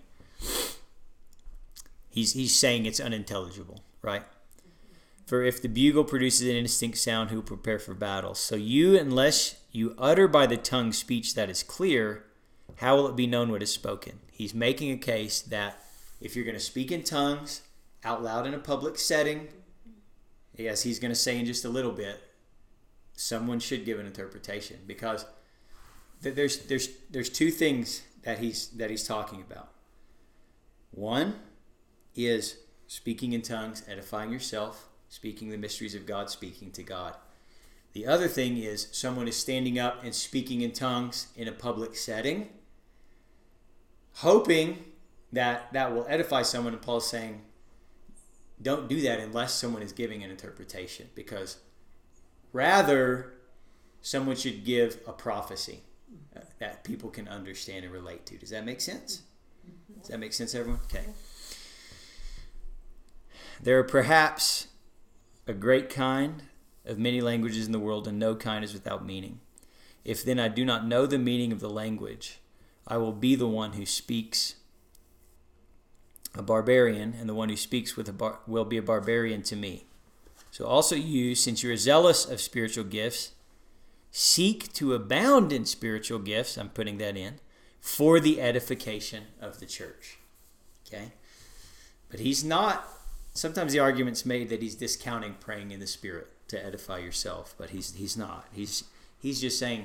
he's he's saying it's unintelligible, right? For if the bugle produces an indistinct sound, who will prepare for battle? So you, unless you utter by the tongue speech that is clear, how will it be known what is spoken? He's making a case that if you're going to speak in tongues out loud in a public setting, as he's going to say in just a little bit, someone should give an interpretation, because there's there's there's two things that he's that he's talking about. One is speaking in tongues, edifying yourself, speaking the mysteries of God, speaking to God. The other thing is someone is standing up and speaking in tongues in a public setting, hoping that that will edify someone. And Paul's saying, don't do that unless someone is giving an interpretation, because rather someone should give a prophecy that people can understand and relate to. Does that make sense? Does that make sense, everyone? Okay. There are perhaps a great kind of many languages in the world, and no kind is without meaning. If then I do not know the meaning of the language, I will be the one who speaks a barbarian, and the one who speaks with a bar- will be a barbarian to me. So also you, since you are zealous of spiritual gifts, seek to abound in spiritual gifts, I'm putting that in, for the edification of the church. Okay? But he's not, sometimes the argument's made that he's discounting praying in the Spirit to edify yourself, but he's he's not. He's he's just saying,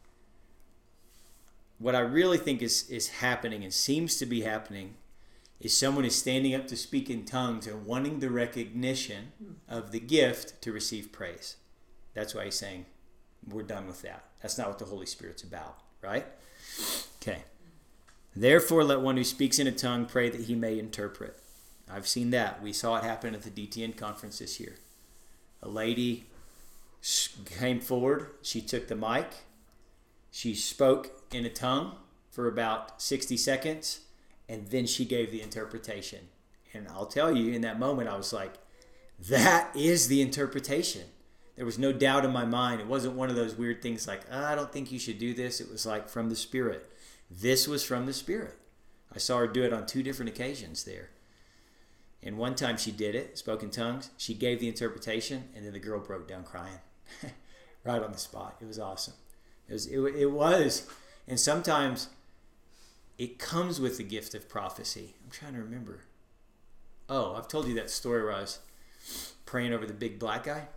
what I really think is, is happening and seems to be happening is someone is standing up to speak in tongues and wanting the recognition of the gift to receive praise. That's why he's saying, we're done with that. That's not what the Holy Spirit's about, right? Okay. Therefore, let one who speaks in a tongue pray that he may interpret. I've seen that. We saw it happen at the D T N conference this year. A lady came forward. She took the mic. She spoke in a tongue for about sixty seconds, and then she gave the interpretation. And I'll tell you, in that moment, I was like, that is the interpretation. There was no doubt in my mind. It wasn't one of those weird things like, oh, I don't think you should do this. It was like from the Spirit. This was from the Spirit. I saw her do it on two different occasions there. And one time she did it, spoke in tongues. She gave the interpretation, and then the girl broke down crying right on the spot. It was awesome. It was, it, it was. And sometimes it comes with the gift of prophecy. I'm trying to remember. Oh, I've told you that story where I was praying over the big black guy.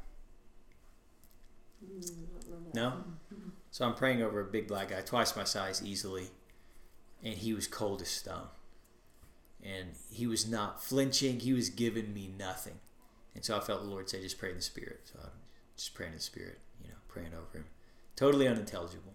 No? So I'm praying over a big black guy, twice my size easily, and he was cold as stone. And he was not flinching. He was giving me nothing. And so I felt the Lord say, just pray in the Spirit. So I'm just praying in the Spirit, you know, praying over him. Totally unintelligible.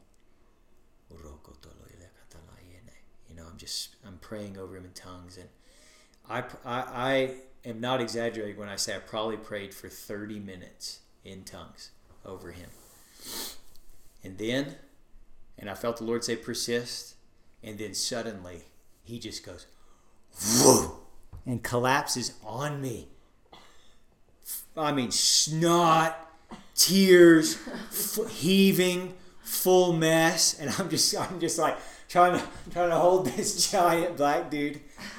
You know, I'm just, I'm praying over him in tongues. And I, I, I am not exaggerating when I say I probably prayed for thirty minutes in tongues over him. And then, and I felt the Lord say, persist. And then suddenly, he just goes, whoa, and collapses on me. I mean, snot, tears, f- heaving, full mess. And I'm just, I'm just like trying to, trying to hold this giant black dude.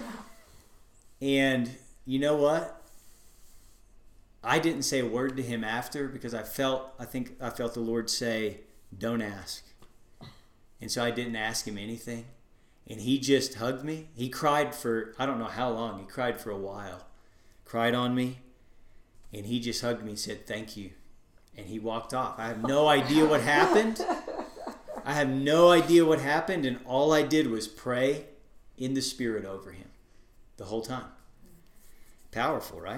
And you know what? I didn't say a word to him after because I felt, I think I felt the Lord say, don't ask. And so I didn't ask him anything. And he just hugged me. He cried for, I don't know how long. He cried for a while. Cried on me. And he just hugged me and said, thank you. And he walked off. I have no idea what happened. I have no idea what happened. And all I did was pray in the Spirit over him the whole time. Powerful, right?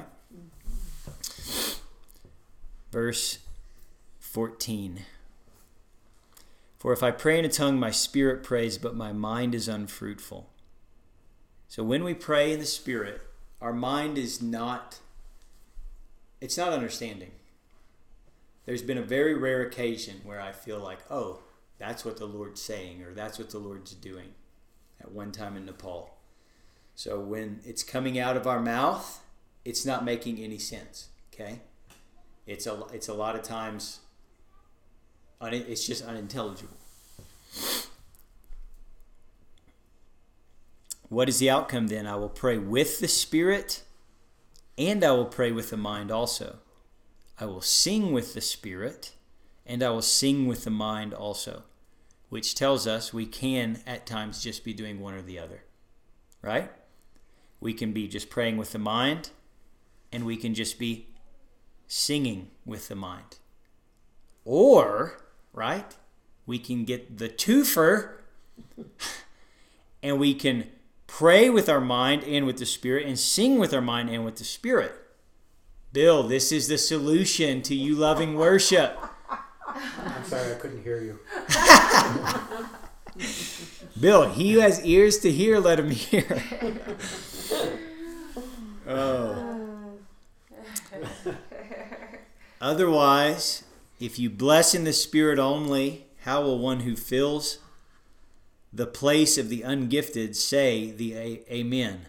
Verse fourteen. For if I pray in a tongue, my spirit prays, but my mind is unfruitful. So when we pray in the Spirit, our mind is not, it's not understanding. There's been a very rare occasion where I feel like, oh, that's what the Lord's saying, or that's what the Lord's doing at one time in Nepal. So when it's coming out of our mouth, it's not making any sense, okay? It's a, it's a lot of times, it's just unintelligible. What is the outcome then? I will pray with the Spirit, and I will pray with the mind also. I will sing with the Spirit, and I will sing with the mind also, which tells us we can at times just be doing one or the other, right? We can be just praying with the mind, and we can just be singing with the mind. Or, right, we can get the twofer, and we can pray with our mind and with the Spirit, and sing with our mind and with the Spirit. Bill, this is the solution to you loving worship. I'm sorry, I couldn't hear you. Bill, he who has ears to hear, let him hear. Oh. Otherwise, if you bless in the Spirit only, how will one who fills the place of the ungifted say the a- Amen?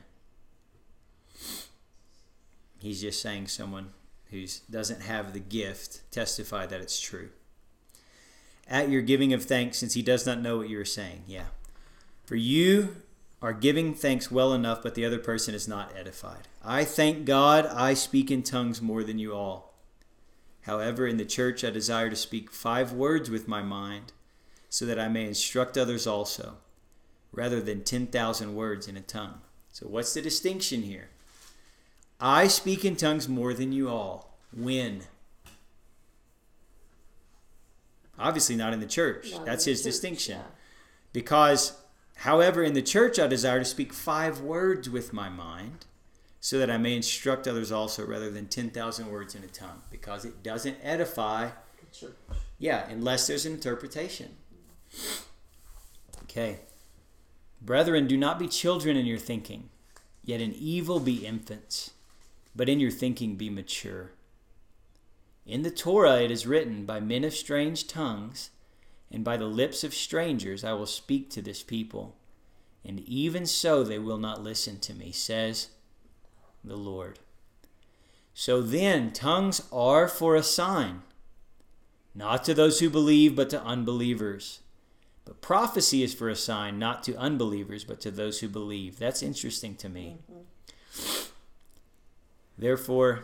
He's just saying someone who doesn't have the gift testify that it's true. At your giving of thanks, since he does not know what you are saying. Yeah. For you are giving thanks well enough, but the other person is not edified. I thank God I speak in tongues more than you all. However, in the church I desire to speak five words with my mind, so that I may instruct others also, rather than ten thousand words in a tongue. So what's the distinction here? I speak in tongues more than you all. When? Obviously not in the church. Not That's in the his church, distinction. yeah. Because, however, in the church I desire to speak five words with my mind, so that I may instruct others also, rather than ten thousand words in a tongue. Because it doesn't edify, The church. yeah, unless there's an interpretation. Okay. Brethren, do not be children in your thinking, yet in evil be infants, but in your thinking be mature. In the Torah it is written, by men of strange tongues, and by the lips of strangers I will speak to this people, and even so they will not listen to me, says the Lord. So then, tongues are for a sign, not to those who believe, but to unbelievers. But prophecy is for a sign, not to unbelievers, but to those who believe. That's interesting to me. Mm-hmm. Therefore,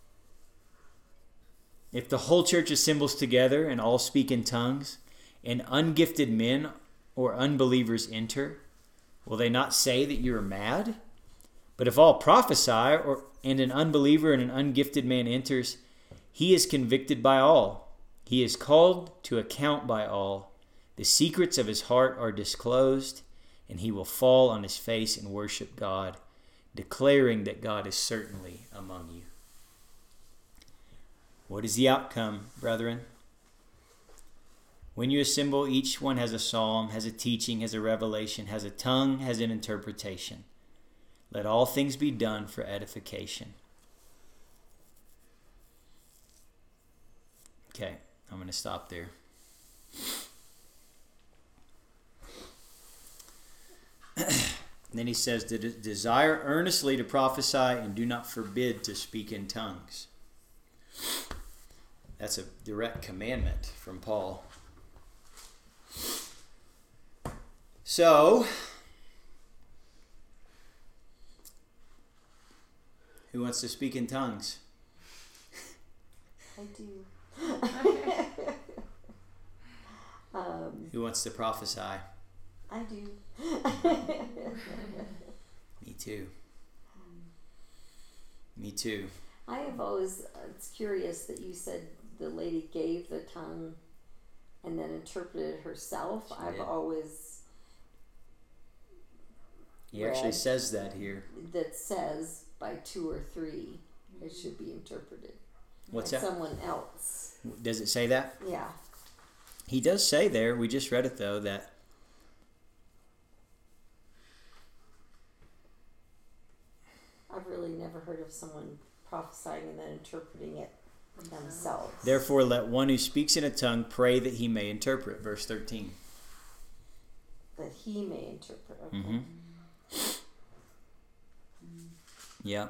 if the whole church assembles together and all speak in tongues, and ungifted men or unbelievers enter, will they not say that you are mad? But if all prophesy, or and an unbeliever and an ungifted man enters, he is convicted by all. He is called to account by all. The secrets of his heart are disclosed, and he will fall on his face and worship God, declaring that God is certainly among you. What is the outcome, brethren? When you assemble, each one has a psalm, has a teaching, has a revelation, has a tongue, has an interpretation. Let all things be done for edification. Okay, I'm going to stop there. And then he says, desire earnestly to prophesy and do not forbid to speak in tongues. That's a direct commandment from Paul. So, who wants to speak in tongues? I do. um, Who wants to prophesy? I do. Me too. Me too. I have always, uh, it's curious that you said the lady gave the tongue and then interpreted herself. She I've did. always He actually read says that here. that says by two or three it should be interpreted. What's by that? someone else. Does it say that? Yeah. He does say there, we just read it though, that I've really never heard of someone prophesying and then interpreting it themselves. therefore let one who speaks in a tongue pray that he may interpret. Verse thirteen. That he may interpret. Okay. Mm-hmm. Yeah.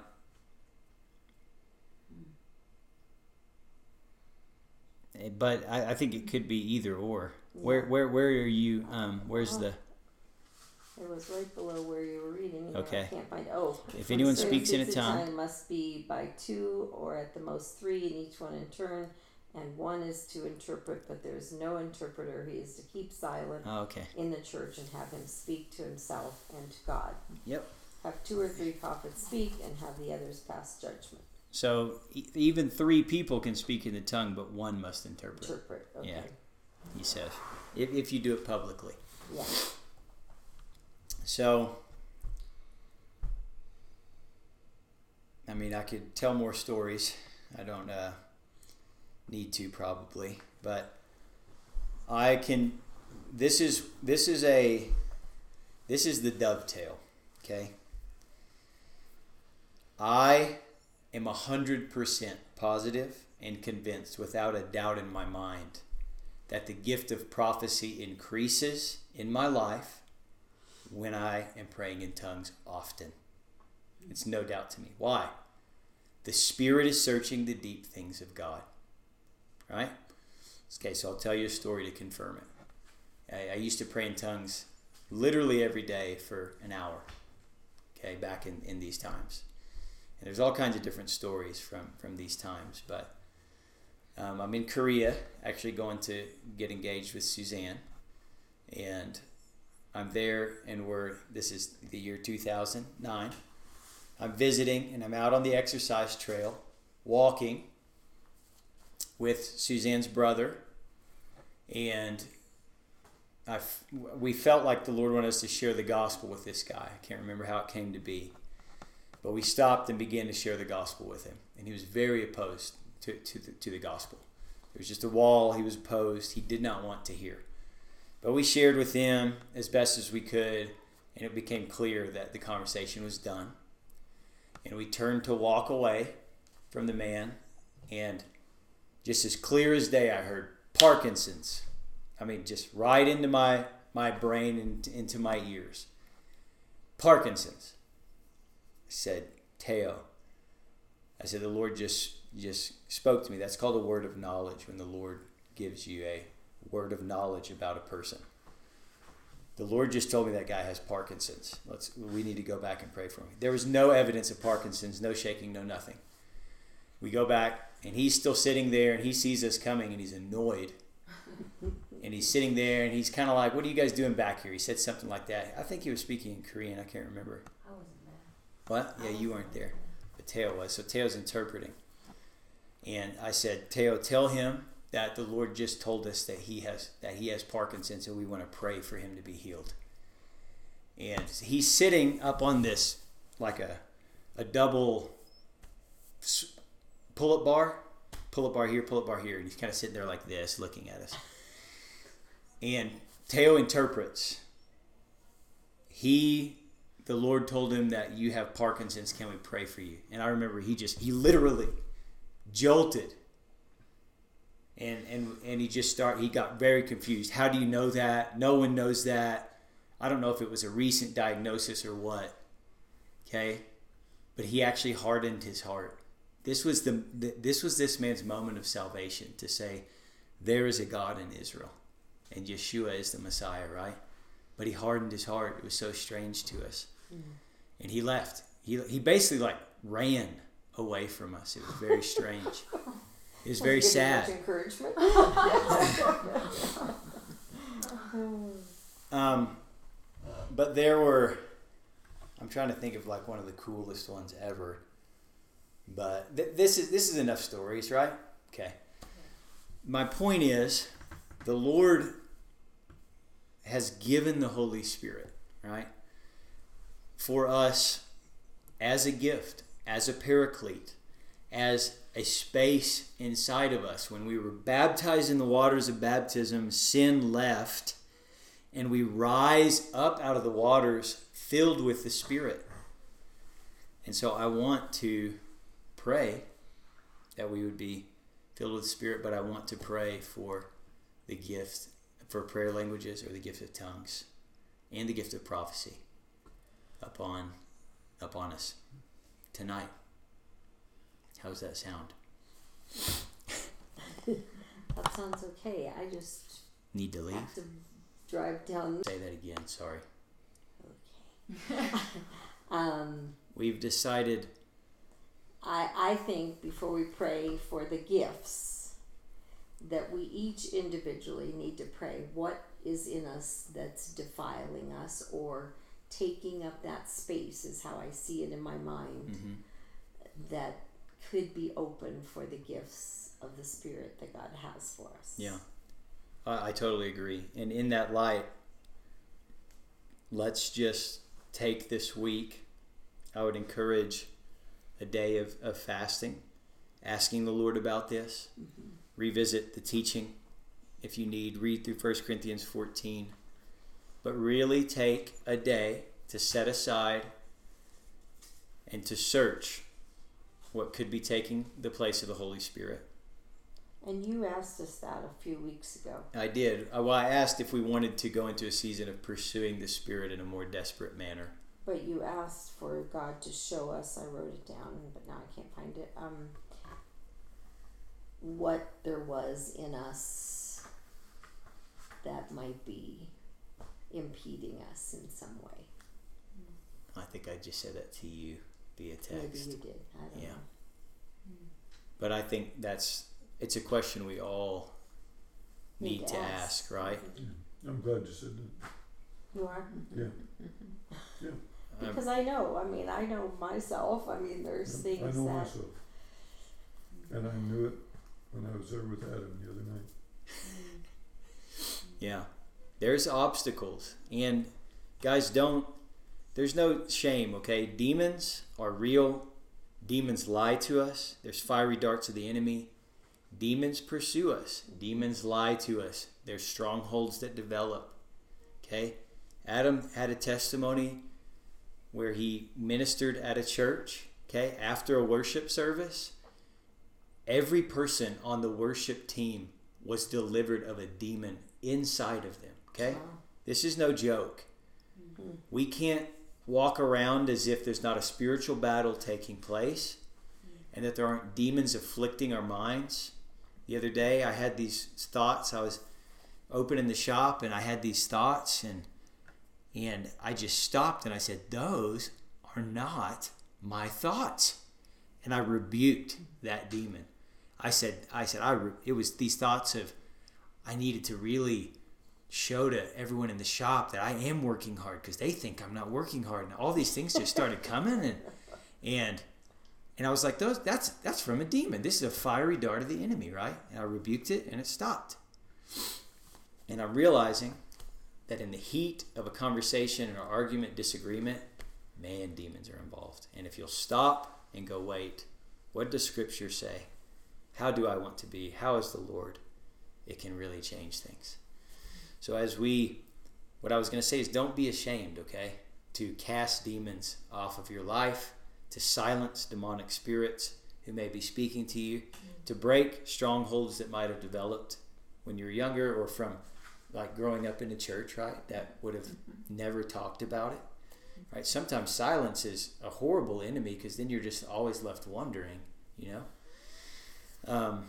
Eh, But I, I think it could be either or. Where Yeah. where where are you? Um, where's the? It was right below where you were reading. and Okay. I can't find. Oh, If when anyone it says speaks in a speaks tongue, must be by two or at the most three, and each one in turn. And one is to interpret, but there is no interpreter. He is to keep silent oh, okay. in the church and have him speak to himself and to God. Yep. Have two or three prophets speak and have the others pass judgment. So e- even three people can speak in the tongue, but one must interpret. Interpret. Okay. Yeah. He says, if if you do it publicly. Yeah. So mean, I could tell more stories. I don't uh, need to probably, but I can. This is this is a this is the dovetail. Okay. I am a hundred percent positive and convinced, without a doubt in my mind, that the gift of prophecy increases in my life when I am praying in tongues often. It's no doubt to me. Why? The Spirit is searching the deep things of God. Right? Okay, so I'll tell you a story to confirm it. I, I used to pray in tongues literally every day for an hour. Okay, back in, in these times. And there's all kinds of different stories from, from these times. But um, I'm in Korea, actually going to get engaged with Suzanne. And I'm there, and we're, this is the year two thousand nine. I'm visiting, and I'm out on the exercise trail, walking with Suzanne's brother. And I, we felt like the Lord wanted us to share the gospel with this guy. I can't remember how it came to be. But we stopped and began to share the gospel with him. And he was very opposed to, to, the, to the gospel. There was just a wall. He was opposed. He did not want to hear. But we shared with him as best as we could, and it became clear that the conversation was done. And we turned to walk away from the man, and just as clear as day, I heard Parkinson's. I mean, just right into my, my brain and into my ears. Parkinson's. I said, Teo. I said, the Lord just, just spoke to me. That's called a word of knowledge, when the Lord gives you a word of knowledge about a person. The Lord just told me that guy has Parkinson's. Let's we need to go back and pray for him. There was no evidence of Parkinson's, no shaking, no nothing. We go back, and he's still sitting there, and he sees us coming, and he's annoyed. And he's sitting there, and he's kind of like, what are you guys doing back here? He said something like that. I think he was speaking in Korean. I can't remember. I wasn't there. What? Yeah, you weren't there. But Teo was. So Teo's interpreting. And I said, Teo, tell him that the Lord just told us that he has that he has Parkinson's, and we want to pray for him to be healed. And he's sitting up on this, like a a double pull-up bar, pull-up bar here, pull-up bar here, and he's kind of sitting there like this, looking at us. And Teo interprets. He, the Lord told him that you have Parkinson's. Can we pray for you? And I remember he just, he literally jolted. And, and and he just started, he got very confused. How do you know that? No one knows that. I don't know if it was a recent diagnosis or what. Okay? But he actually hardened his heart. This was the this was this man's moment of salvation, to say, there is a God in Israel. And Yeshua is the Messiah, right? But he hardened his heart. It was so strange to us. Mm-hmm. And he left. He he basically like ran away from us. It was very strange. It was very sad. Encouragement. um, but there were, I'm trying to think of like one of the coolest ones ever. But th- this is this is enough stories, right? Okay. My point is, the Lord has given the Holy Spirit, right, for us as a gift, as a paraclete, as a space inside of us. When we were baptized in the waters of baptism, sin left, and we rise up out of the waters filled with the Spirit. And so I want to pray that we would be filled with the Spirit, but I want to pray for the gift, for prayer languages, or the gift of tongues, and the gift of prophecy upon upon us tonight. How does that sound? That sounds okay. I just Need to leave? have to drive down. Say that again, sorry. Okay. um, We've decided, I I think before we pray for the gifts, that we each individually need to pray what is in us that's defiling us or taking up that space, is how I see it in my mind, mm-hmm. that could be open for the gifts of the Spirit that God has for us. Yeah, I, I totally agree. And in that light, let's just take this week. I would encourage a day of, of fasting, asking the Lord about this. Mm-hmm. Revisit the teaching if you need. Read through First Corinthians fourteen. But really take a day to set aside and to search what could be taking the place of the Holy Spirit. And you asked us that a few weeks ago. I did. Uh, Well, I asked if we wanted to go into a season of pursuing the Spirit in a more desperate manner. But you asked for God to show us, I wrote it down, but now I can't find it, um, what there was in us that might be impeding us in some way. I think I just said that to you via Maybe text. you did. I don't Yeah. know. But I think that's, it's a question we all need, Need to to ask, ask. right? I'm glad you said that. You are? Yeah. Um, Because I know, I mean, I know myself. I mean, there's I things know that. myself. And I knew it when I was there with Adam the other night. Yeah. There's obstacles. And guys, don't, there's no shame, okay? Demons are real. Demons lie to us. There's fiery darts of the enemy. Demons pursue us. Demons lie to us. There's strongholds that develop. Okay? Adam had a testimony where he ministered at a church, okay, after a worship service. Every person on the worship team was delivered of a demon inside of them, okay? Wow. This is no joke. Mhm. We can't walk around as if there's not a spiritual battle taking place and that there aren't demons afflicting our minds. The other day I had these thoughts. I was opening the shop and I had these thoughts and and I just stopped and I said, those are not my thoughts. And I rebuked that demon. I said, I said, I re- it was these thoughts of, I needed to really show to everyone in the shop that I am working hard because they think I'm not working hard. And all these things just started coming and, and, and I was like, those, that's, that's from a demon. This is a fiery dart of the enemy, right? And I rebuked it and it stopped. And I'm realizing that in the heat of a conversation, an argument, disagreement, man, demons are involved. And if you'll stop and go, wait, what does Scripture say? How do I want to be? How is the Lord? It can really change things. So as we, what I was going to say is don't be ashamed, okay, to cast demons off of your life, to silence demonic spirits who may be speaking to you, to break strongholds that might have developed when you were younger or from like growing up in the church, right, that would have never talked about it, right? Sometimes silence is a horrible enemy because then you're just always left wondering, you know. Um,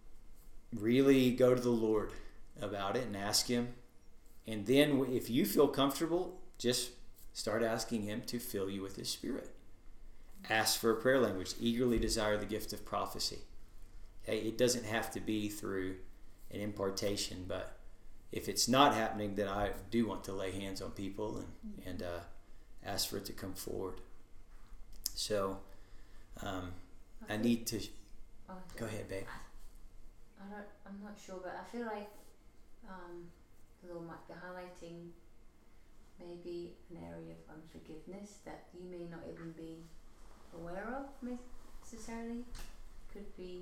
really go to the Lord about it and ask Him. And then if you feel comfortable, just start asking Him to fill you with His Spirit. Ask for a prayer language. Eagerly desire the gift of prophecy. Okay, it doesn't have to be through an impartation, but if it's not happening, then I do want to lay hands on people and, and uh, ask for it to come forward. So um, I need to... Oh, Go ahead, babe. I don't. I'm not sure, but I feel like um, the Lord might be highlighting maybe an area of unforgiveness that you may not even be aware of necessarily. Could be,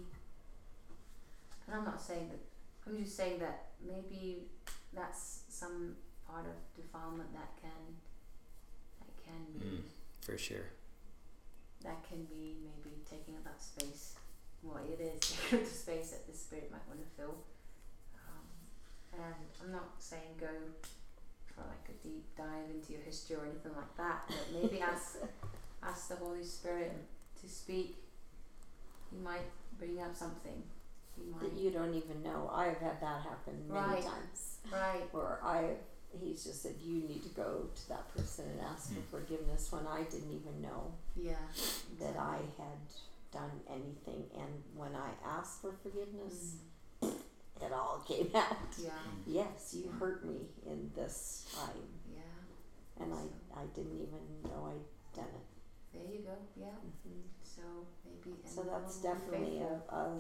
and I'm not saying that. I'm just saying that maybe that's some part of defilement that can that can be Mm, for sure. that can be maybe taking up that space. Well, it is taking up the space that the Spirit might want to fill. Um, and I'm not saying go for like a deep dive into your history or anything like that, but maybe ask ask the Holy Spirit to speak. He might bring up something. He might. That you don't even know. I've had that happen many Right. times. Right. Where I, he's just said, you need to go to that person and ask Mm. for forgiveness when I didn't even know Yeah. that I had done anything. And when I asked for forgiveness, Mm. it all came out. Yeah. Yes, you hurt me in this time. Yeah. And I, I didn't even know I'd done it. There you go. Yeah. Mm-hmm. So maybe. So and that's more definitely faithful. a, a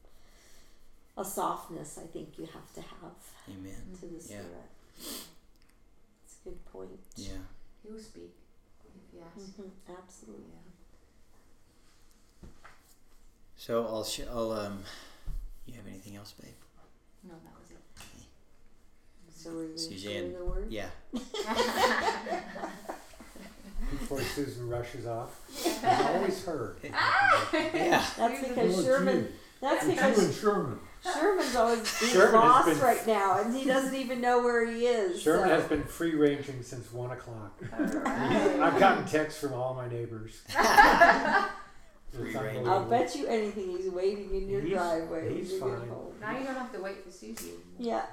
a softness I think you have to have Amen. to the Yeah. Spirit. It's a good point. Yeah. He'll speak if you ask. Mm-hmm. Absolutely. Yeah. So I'll, sh- I'll, um, you have anything else, babe? No, that was it. So we're going to Suzanne. share the word? Yeah. Before Susan rushes off. It's always her. Yeah. That's Oh, because gee. Sherman, that's You because and Sherman. Sherman's always he's Sherman has lost been- right now, and he doesn't even know where he is. Sherman so. has been free ranging since one o'clock. Alright. I've gotten texts from all my neighbors. It's Free-range. unbelievable. I'll bet you anything he's waiting in your He's- driveway when he's you get fine. home. Now you don't have to wait for Susie anymore. Yeah.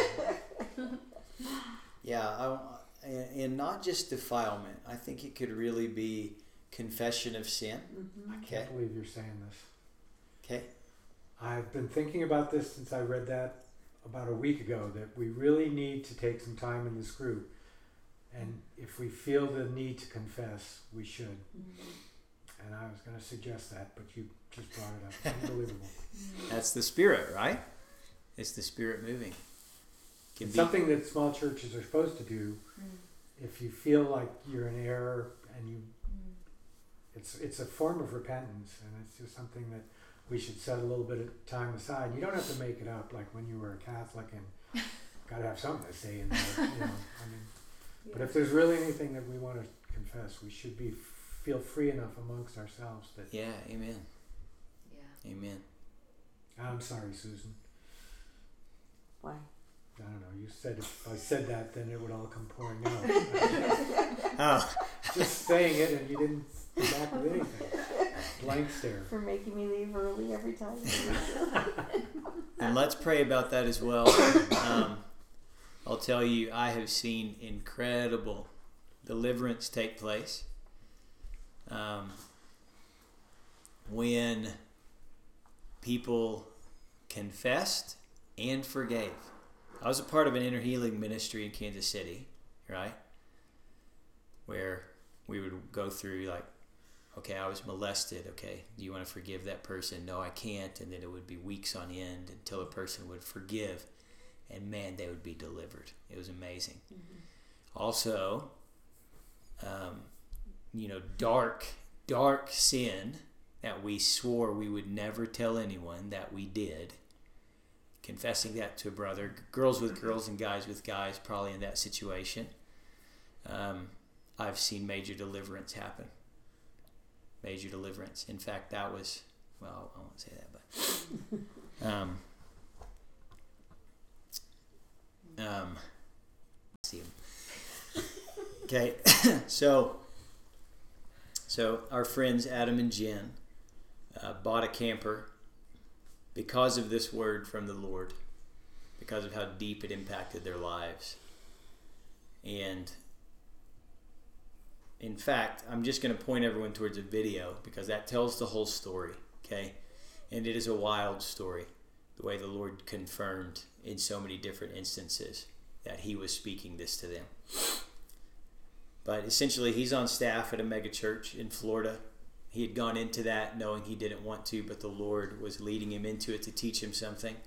Yeah, I, and- and not just defilement. I think it could really be confession of sin. Mm-hmm. I Okay. can't believe you're saying this. Okay. I've been thinking about this since I read that about a week ago, that we really need to take some time in this group. And if we feel the need to confess, we should. And I was going to suggest that, but you just brought it up. Unbelievable. That's the Spirit, right? It's the Spirit moving. Can It's be- something that small churches are supposed to do. If you feel like you're in error and you, it's it's a form of repentance, and it's just something that we should set a little bit of time aside. You don't have to make it up like when you were a Catholic and got to have something to say in there. You know, I mean, but if there's really anything that we want to confess, we should be feel free enough amongst ourselves that. Yeah, amen. Yeah. Amen. I'm sorry, Susan. Why? I don't know. You said if I said that, then it would all come pouring out. Oh, Just saying it, and you didn't come back with anything. Blank stare. For making me leave early every time. and let's pray about that as well. Um, I'll tell you, I have seen incredible deliverance take place um, when people confessed and forgave. I was a part of an inner healing ministry in Kansas City, right? Where we would go through like, okay, I was molested. Okay, do you want to forgive that person? No, I can't. And then it would be weeks on end until a person would forgive. And man, they would be delivered. It was amazing. Mm-hmm. Also, um, you know, dark, dark sin that we swore we would never tell anyone that we did. Confessing that to a brother, girls with girls and guys with guys, probably in that situation. Um, I've seen major deliverance happen. Major deliverance. In fact, that was, well, I won't say that, but um, um, see him. Okay, so so our friends Adam and Jen uh, bought a camper because of this word from the Lord, because of how deep it impacted their lives. And in fact, I'm just going to point everyone towards a video because that tells the whole story, okay? And it is a wild story, the way the Lord confirmed in so many different instances that he was speaking this to them. But essentially, he's on staff at a mega church in Florida. He had gone into that knowing he didn't want to, but the Lord was leading him into it to teach him something.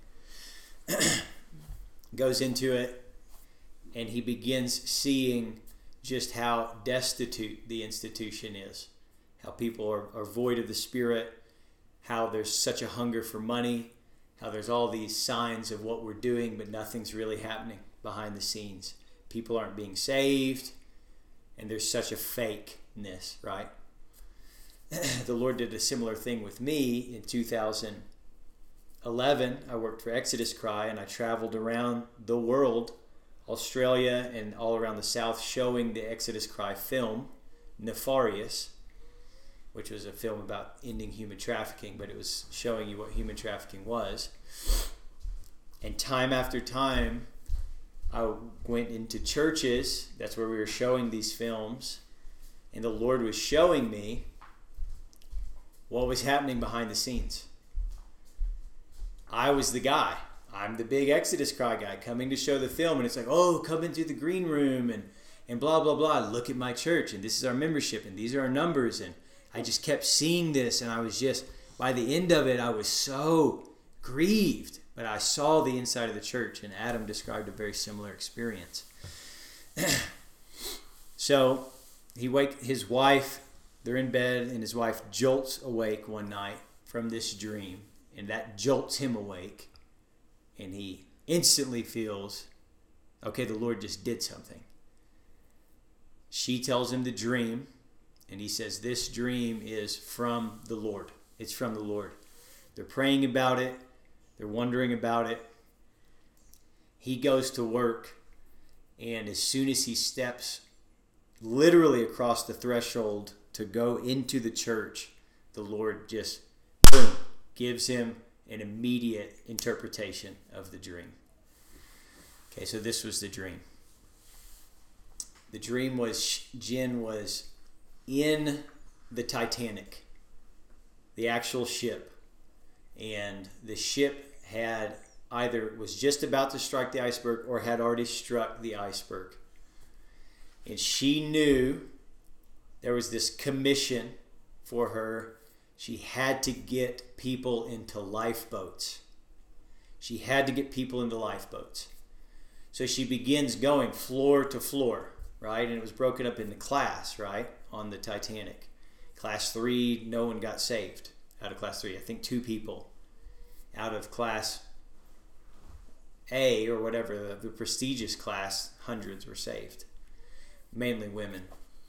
Goes into it, and he begins seeing just how destitute the institution is, how people are, are void of the Spirit, how there's such a hunger for money, how there's all these signs of what we're doing, but nothing's really happening behind the scenes. People aren't being saved, and there's such a fakeness, right? The Lord did a similar thing with me in two thousand eleven. I worked for Exodus Cry, and I traveled around the world, Australia and all around the South, showing the Exodus Cry film, Nefarious, which was a film about ending human trafficking, but it was showing you what human trafficking was. And time after time, I went into churches. That's where we were showing these films, and the Lord was showing me what was happening behind the scenes. I was the guy. I'm the big Exodus Cry guy coming to show the film, and it's like, oh, come into the green room and, and blah, blah, blah. Look at my church, and this is our membership, and these are our numbers. And I just kept seeing this, and I was just, by the end of it, I was so grieved. But I saw the inside of the church, and Adam described a very similar experience. So he wake his wife, they're in bed, and his wife jolts awake one night from this dream, and that jolts him awake, and he instantly feels, okay, the Lord just did something. She tells him the dream, and he says, this dream is from the Lord. It's from the Lord. They're praying about it. They're wondering about it. He goes to work, and as soon as he steps literally across the threshold to go into the church, the Lord just, boom, gives him an immediate interpretation of the dream. Okay, so this was the dream. The dream was Jen was in the Titanic, the actual ship, and the ship had either was just about to strike the iceberg or had already struck the iceberg. And she knew there was this commission for her. She had to get people into lifeboats. She had to get people into lifeboats. So she begins going floor to floor, right? And it was broken up into class, right, on the Titanic. Class three, no one got saved out of class three. I think two people out of class A or whatever, the, the prestigious class, hundreds were saved. Mainly women.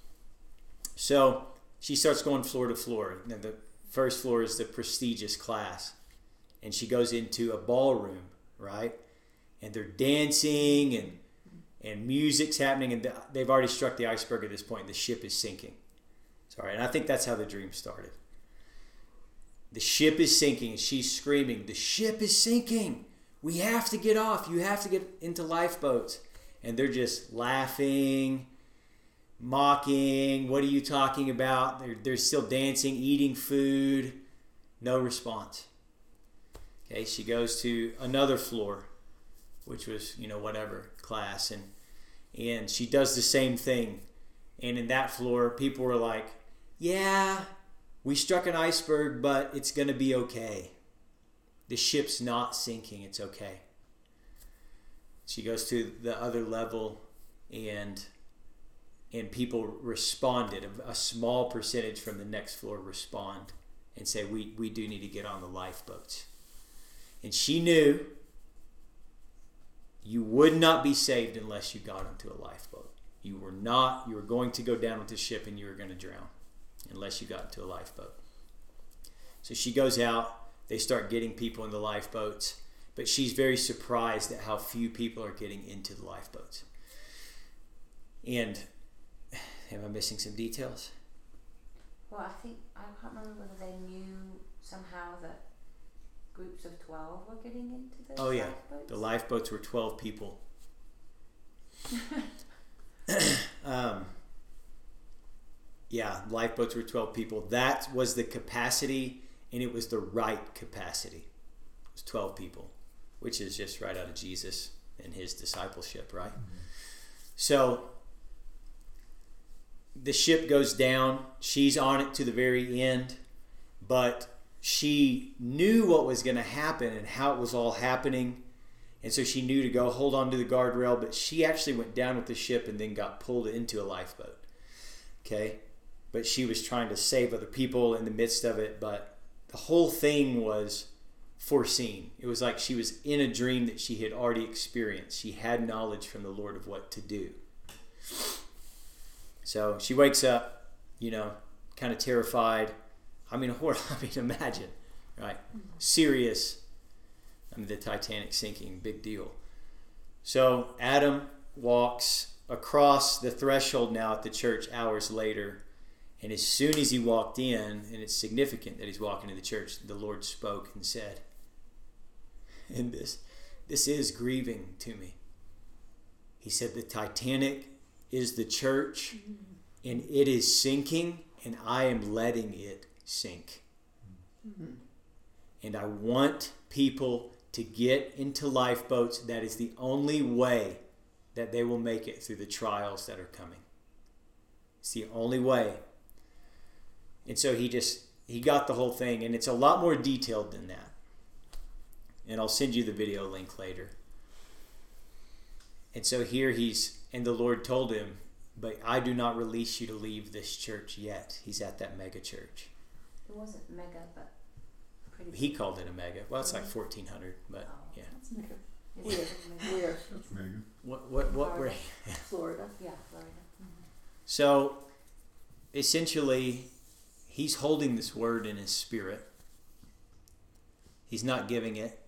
So she starts going floor to floor. Now the first floor is the prestigious class. And she goes into a ballroom, right? And they're dancing and and music's happening, and they've already struck the iceberg at this point. The ship is sinking. Sorry, and I think that's how the dream started. The ship is sinking, and she's screaming, the ship is sinking. We have to get off. You have to get into lifeboats. And they're just laughing, mocking. What are you talking about? They're, they're still dancing, eating food. No response. Okay, she goes to another floor, which was, you know, whatever class, and and she does the same thing. And in that floor, people were like, yeah, we struck an iceberg, but it's going to be okay. The ship's not sinking. It's okay. She goes to the other level, and and people responded. A, a small percentage from the next floor respond and say, we, we do need to get on the lifeboats. And she knew you would not be saved unless you got onto a lifeboat. You were not, you were going to go down with the ship and you were going to drown unless you got into a lifeboat. So she goes out, they start getting people in the lifeboats, but she's very surprised at how few people are getting into the lifeboats. And am I missing some details? Well, I think, I can't remember whether they knew somehow that groups of twelve were getting into the Oh yeah, lifeboats? the lifeboats were twelve people. um, yeah, lifeboats were twelve people. That was the capacity, and it was the right capacity. It was twelve people, which is just right out of Jesus and his discipleship, right? Mm-hmm. So the ship goes down. She's on it to the very end, but she knew what was going to happen and how it was all happening. And so she knew to go hold on to the guardrail, but she actually went down with the ship and then got pulled into a lifeboat. Okay? But she was trying to save other people in the midst of it, but the whole thing was foreseen. It was like she was in a dream that she had already experienced. She had knowledge from the Lord of what to do. So she wakes up, you know, kind of terrified. I mean, horrible. I mean, imagine, right? Serious. I mean, the Titanic sinking, big deal. So Adam walks across the threshold now at the church hours later. And as soon as he walked in, and it's significant that he's walking to the church, the Lord spoke and said, and this, this is grieving to me. He said, the Titanic is the church, and it is sinking, and I am letting it sink. Mm-hmm. And I want people to get into lifeboats. That is the only way that they will make it through the trials that are coming. It's the only way. And so he just, he got the whole thing, and it's a lot more detailed than that. And I'll send you the video link later. And so here he's, and the Lord told him, but I do not release you to leave this church yet. He's at that mega church. It wasn't mega, but Pretty he big. called it a mega. Well, it's like fourteen hundred, but Oh. yeah. That's mega. Is it maybe- We're That's mega. What what what were Florida. Yeah, Florida. Mm-hmm. so essentially he's holding this word in his spirit. He's not giving it.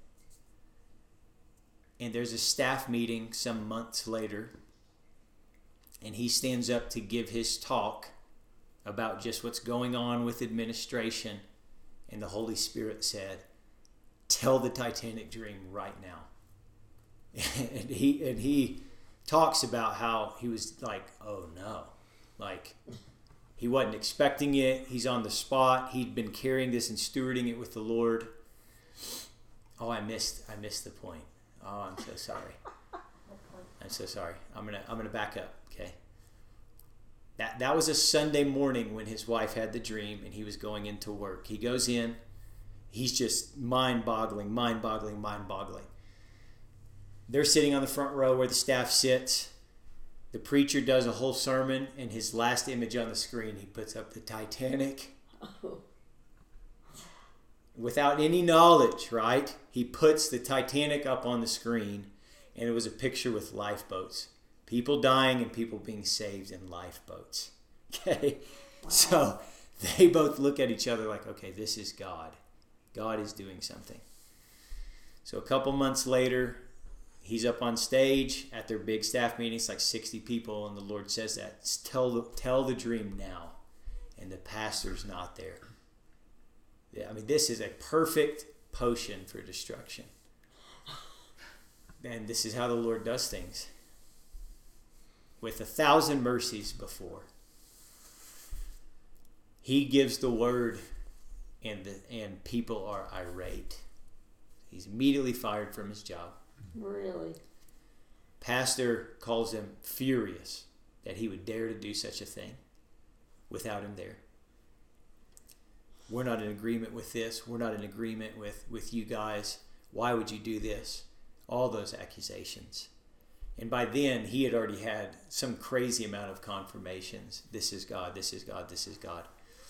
And there's a staff meeting some months later, and he stands up to give his talk about just what's going on with administration, and the Holy Spirit said, "Tell the Titanic dream right now." and he and he talks about how he was like, "Oh no," like he wasn't expecting it. He's on the spot. He'd been carrying this and stewarding it with the Lord. Oh, I missed I missed the point. Oh, I'm so sorry. I'm so sorry. I'm gonna I'm gonna back up. Okay. That that was a Sunday morning when his wife had the dream and he was going into work. He goes in. He's just mind-boggling, mind-boggling, mind-boggling. They're sitting on the front row where the staff sits. The preacher does a whole sermon, and his last image on the screen, he puts up the Titanic. Oh. Without any knowledge, right? He puts the Titanic up on the screen, and it was a picture with lifeboats. People dying and people being saved in lifeboats. Okay? Wow. So they both look at each other like, okay, this is God. God is doing something. So a couple months later, he's up on stage at their big staff meeting. It's like sixty people, and the Lord says that. Tell the, tell the dream now. And the pastor's not there. Yeah, I mean, this is a perfect potion for destruction. And this is how the Lord does things. With a thousand mercies before, he gives the word, and the, and people are irate. He's immediately fired from his job. Really? Pastor calls him furious that he would dare to do such a thing without him there. We're not in agreement with this. We're not in agreement with, with you guys. Why would you do this? All those accusations. And by then, he had already had some crazy amount of confirmations. This is God, this is God, this is God.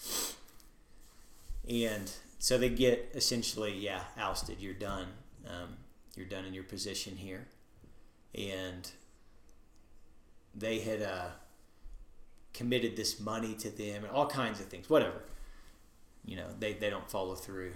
And so they get essentially, yeah, ousted. You're done. Um, you're done in your position here. And they had uh, committed this money to them and all kinds of things, whatever. You know, they, they don't follow through.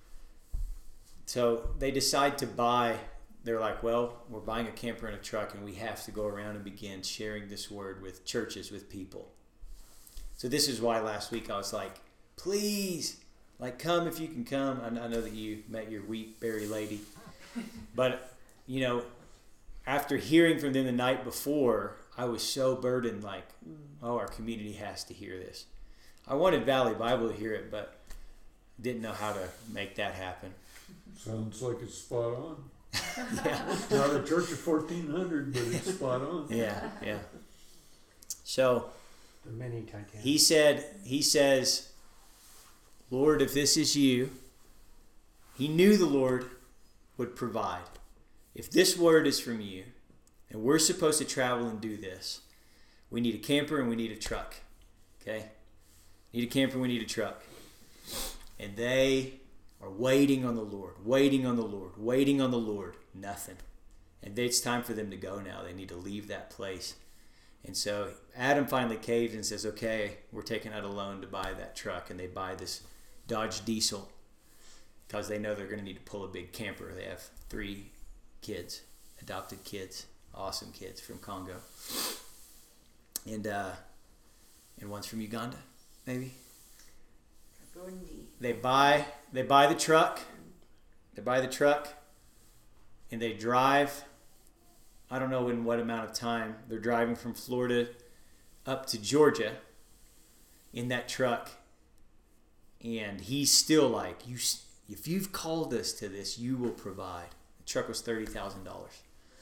So they decide to buy, they're like, well, we're buying a camper and a truck, and we have to go around and begin sharing this word with churches, with people. So this is why last week I was like, please, like, come if you can come. I, I know that you met your wheat berry lady. But, you know, after hearing from them the night before, I was so burdened, like, oh, our community has to hear this. I wanted Valley Bible to hear it, but didn't know how to make that happen. Sounds like it's spot on. Yeah, Not a church of fourteen hundred, but it's spot on. yeah, yeah. So The mini Titanic. he said, he says, Lord, if this is you, he knew the Lord would provide. If this word is from you, and we're supposed to travel and do this, we need a camper and we need a truck. Okay? Need a camper, we need a truck. And they are waiting on the Lord, waiting on the Lord, waiting on the Lord. Nothing. And it's time for them to go now. They need to leave that place. And so Adam finally caves and says, okay, we're taking out a loan to buy that truck. And they buy this Dodge Diesel because they know they're going to need to pull a big camper. They have three kids, adopted kids, awesome kids from Congo. And, uh, and one's from Uganda. Maybe Burundi. they buy they buy the truck, they buy the truck, and they drive. I don't know in what amount of time they're driving from Florida up to Georgia in that truck, and he's still like, "You, if you've called us to this, you will provide." The truck was thirty thousand dollars.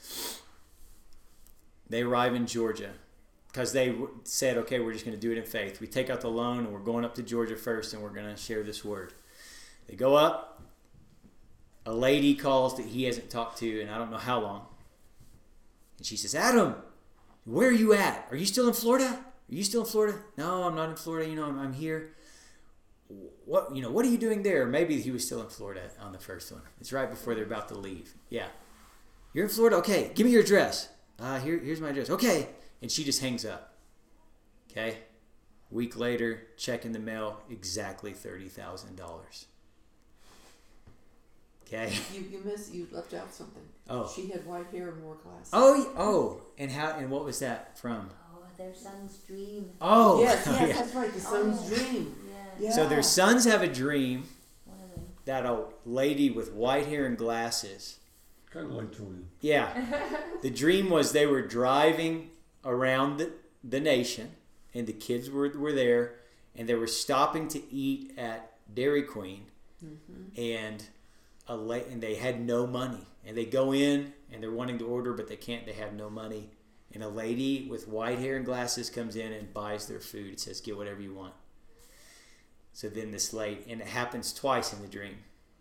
They arrive in Georgia. Because they said, okay, we're just going to do it in faith. We take out the loan and we're going up to Georgia first and we're going to share this word. They go up. A lady calls that he hasn't talked to in I don't know how long. And she says, Adam, where are you at? Are you still in Florida? Are you still in Florida? No, I'm not in Florida. You know, I'm, I'm here. what, you know, what are you doing there? Maybe he was still in Florida on the first one. It's right before they're about to leave. Yeah. You're in Florida? Okay. Give me your address. Uh, here, here's my address. Okay. And she just hangs up. Okay. Week later, check in the mail, exactly thirty thousand dollars. Okay. You you missed. You left out something. Oh. She had white hair and wore glasses. Oh, y- oh. And how, and what was that from? Oh, their son's dream. Oh. Yes, yes, yeah. that's right. The son's Oh. dream. Yeah. Yeah. So their sons have a dream One of them. that a lady with white hair and glasses. Kind of like Tony. Yeah. The dream was they were driving around the, the nation, and the kids were, were there, and they were stopping to eat at Dairy Queen, Mm-hmm. and a la- and they had no money. And they go in, and they're wanting to order, but they can't. They have no money. And a lady with white hair and glasses comes in and buys their food. It says, get whatever you want. So then this lady, and it happens twice in the dream.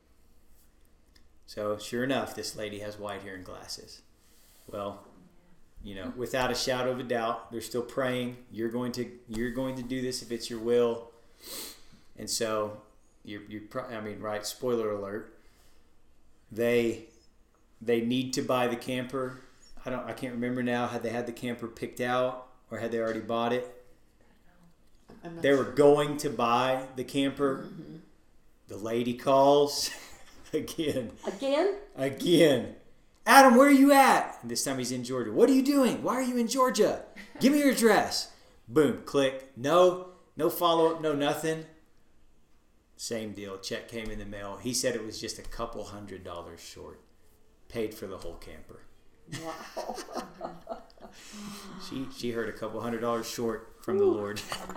So sure enough, this lady has white hair and glasses. Well, you know, without a shadow of a doubt, they're still praying. You're going to, you're going to do this if it's your will. And so, you, you, I mean, right? Spoiler alert. They, they need to buy the camper. I don't, I can't remember now. Had they had the camper picked out, or had they already bought it? I'm not They were sure. going to buy the camper. Mhm. The lady calls again, Again? again. Adam, where are you at? And this time he's in Georgia. What are you doing? Why are you in Georgia? Give me your address. Boom, click. No, no follow up, no nothing. Same deal. Check came in the mail. He said it was just a couple hundred dollars short. Paid for the whole camper. Wow. She she heard a couple hundred dollars short from the Lord.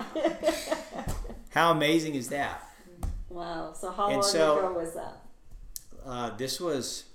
How amazing is that? Wow. So how And long so- ago was that? Uh, this was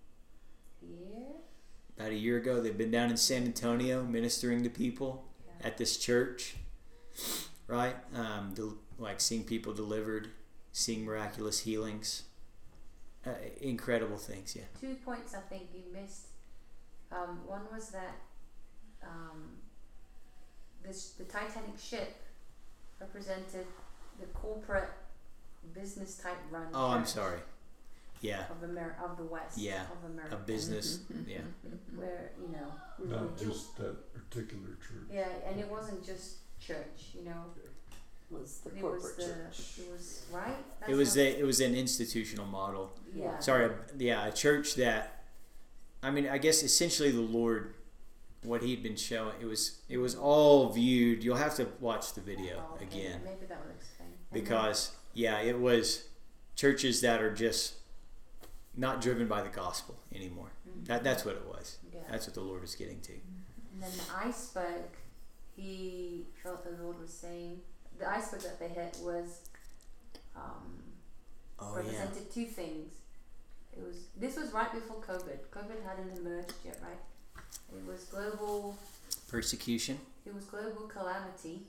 Yeah. about a year ago. They've been down in San Antonio ministering to people at this church, right? Um, del- like seeing people delivered, seeing miraculous healings, uh, incredible things. Yeah. Two points I think you missed. Um, one was that um, this the Titanic ship represented the corporate business type run. Oh, I'm church sorry. Yeah, Of Amer- of the West. Yeah, Of America. a business. Yeah. Where you know. Not Mhm. just that particular church. Yeah, and it wasn't just church. You know, Was the it was corporate the church? it was right. That's It was what- a, it was an institutional model. yeah. Sorry, a, yeah, a church that, I mean, I guess essentially the Lord, what He'd been showing, it was it was all viewed. You'll have to watch the video Oh, okay, again. Maybe that will explain. And then- Because yeah, it was churches that are just not driven by the gospel anymore. Mhm. That that's what it was. Yeah. That's what the Lord was getting to. And then the iceberg, he felt the Lord was saying, the iceberg that they hit was um, Oh yeah. represented two things. It was this was right before COVID. COVID hadn't emerged yet, right? It was global. Persecution. It was global calamity.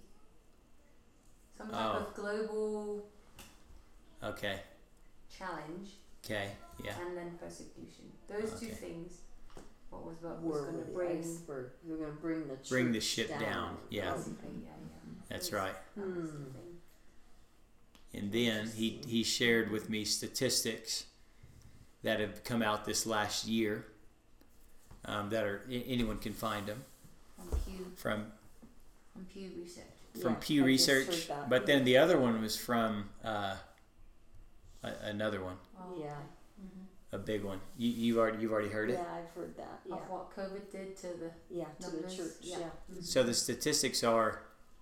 Some type Oh. of global Okay. challenge, Okay. Yeah. and then persecution. Those two Okay. things. What was what was Were going to the bring? iceberg? They're going to bring the Bring the church ship down. Yeah. Okay. basically, yeah, yeah. That's That was- right. that was the Hmm. thing. And then he, he shared with me statistics that have come out this last year um, that are a- anyone can find them From Pew, from from Pew Research. from Yeah, Pew I just heard Research. that, But yeah. then the other one was from uh, a, another one, Oh, Yeah. mhm. a big one. You you've already you've already heard it. Yeah, I've heard that. Yeah. Of what COVID did to the Yeah, to the numbers. church. Yeah. Mhm. So the statistics are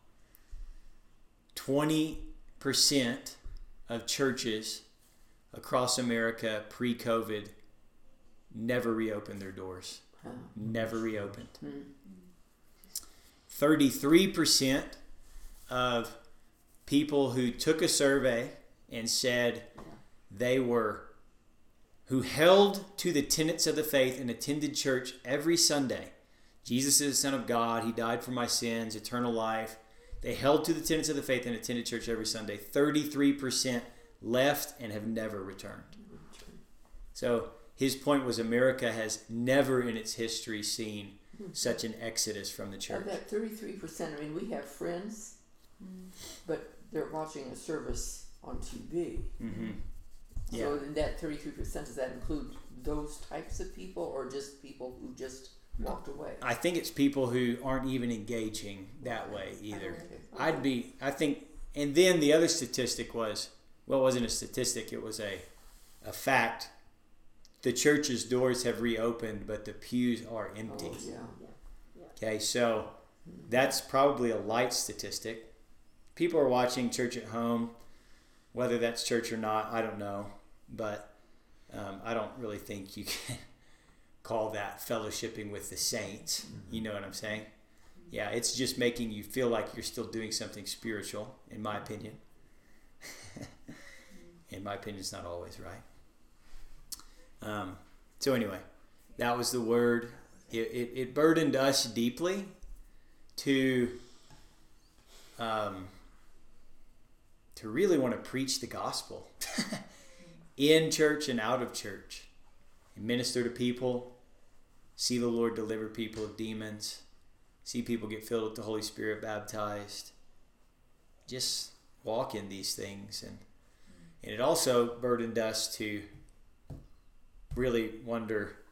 twenty percent of churches across America pre-COVID never reopened their doors. Huh. Never reopened. Hmm. thirty-three percent of people who took a survey and said Yeah. they were, who held to the tenets of the faith and attended church every Sunday. Jesus is the Son of God. He died for my sins, eternal life. They held to the tenets of the faith and attended church every Sunday. thirty-three percent left and have never returned. So his point was America has never in its history seen such an exodus from the Of church. that thirty-three percent, I mean, we have friends, but they're watching a service on T V. Mm-hmm. So Yeah. in that thirty-three percent, does that include those types of people or just people who just walked away? I think it's people who aren't even engaging that way either. Okay. I'd be, I think, and then the other statistic was, well, it wasn't a statistic, it was a, a fact. The church's doors have reopened, but the pews are empty. Oh, yeah. Okay, so that's probably a light statistic. People are watching church at home, whether that's church or not, I don't know. But um, I don't really think you can call that fellowshipping with the saints. You know what I'm saying? Yeah, it's just making you feel like you're still doing something spiritual, in my opinion. In my opinion, it's not always right. Um, so anyway, that was the word. It, it, it burdened us deeply to um, to really want to preach the gospel in church and out of church, and minister to people, see the Lord deliver people of demons, see people get filled with the Holy Spirit, baptized, just walk in these things. And, and it also burdened us to really wonder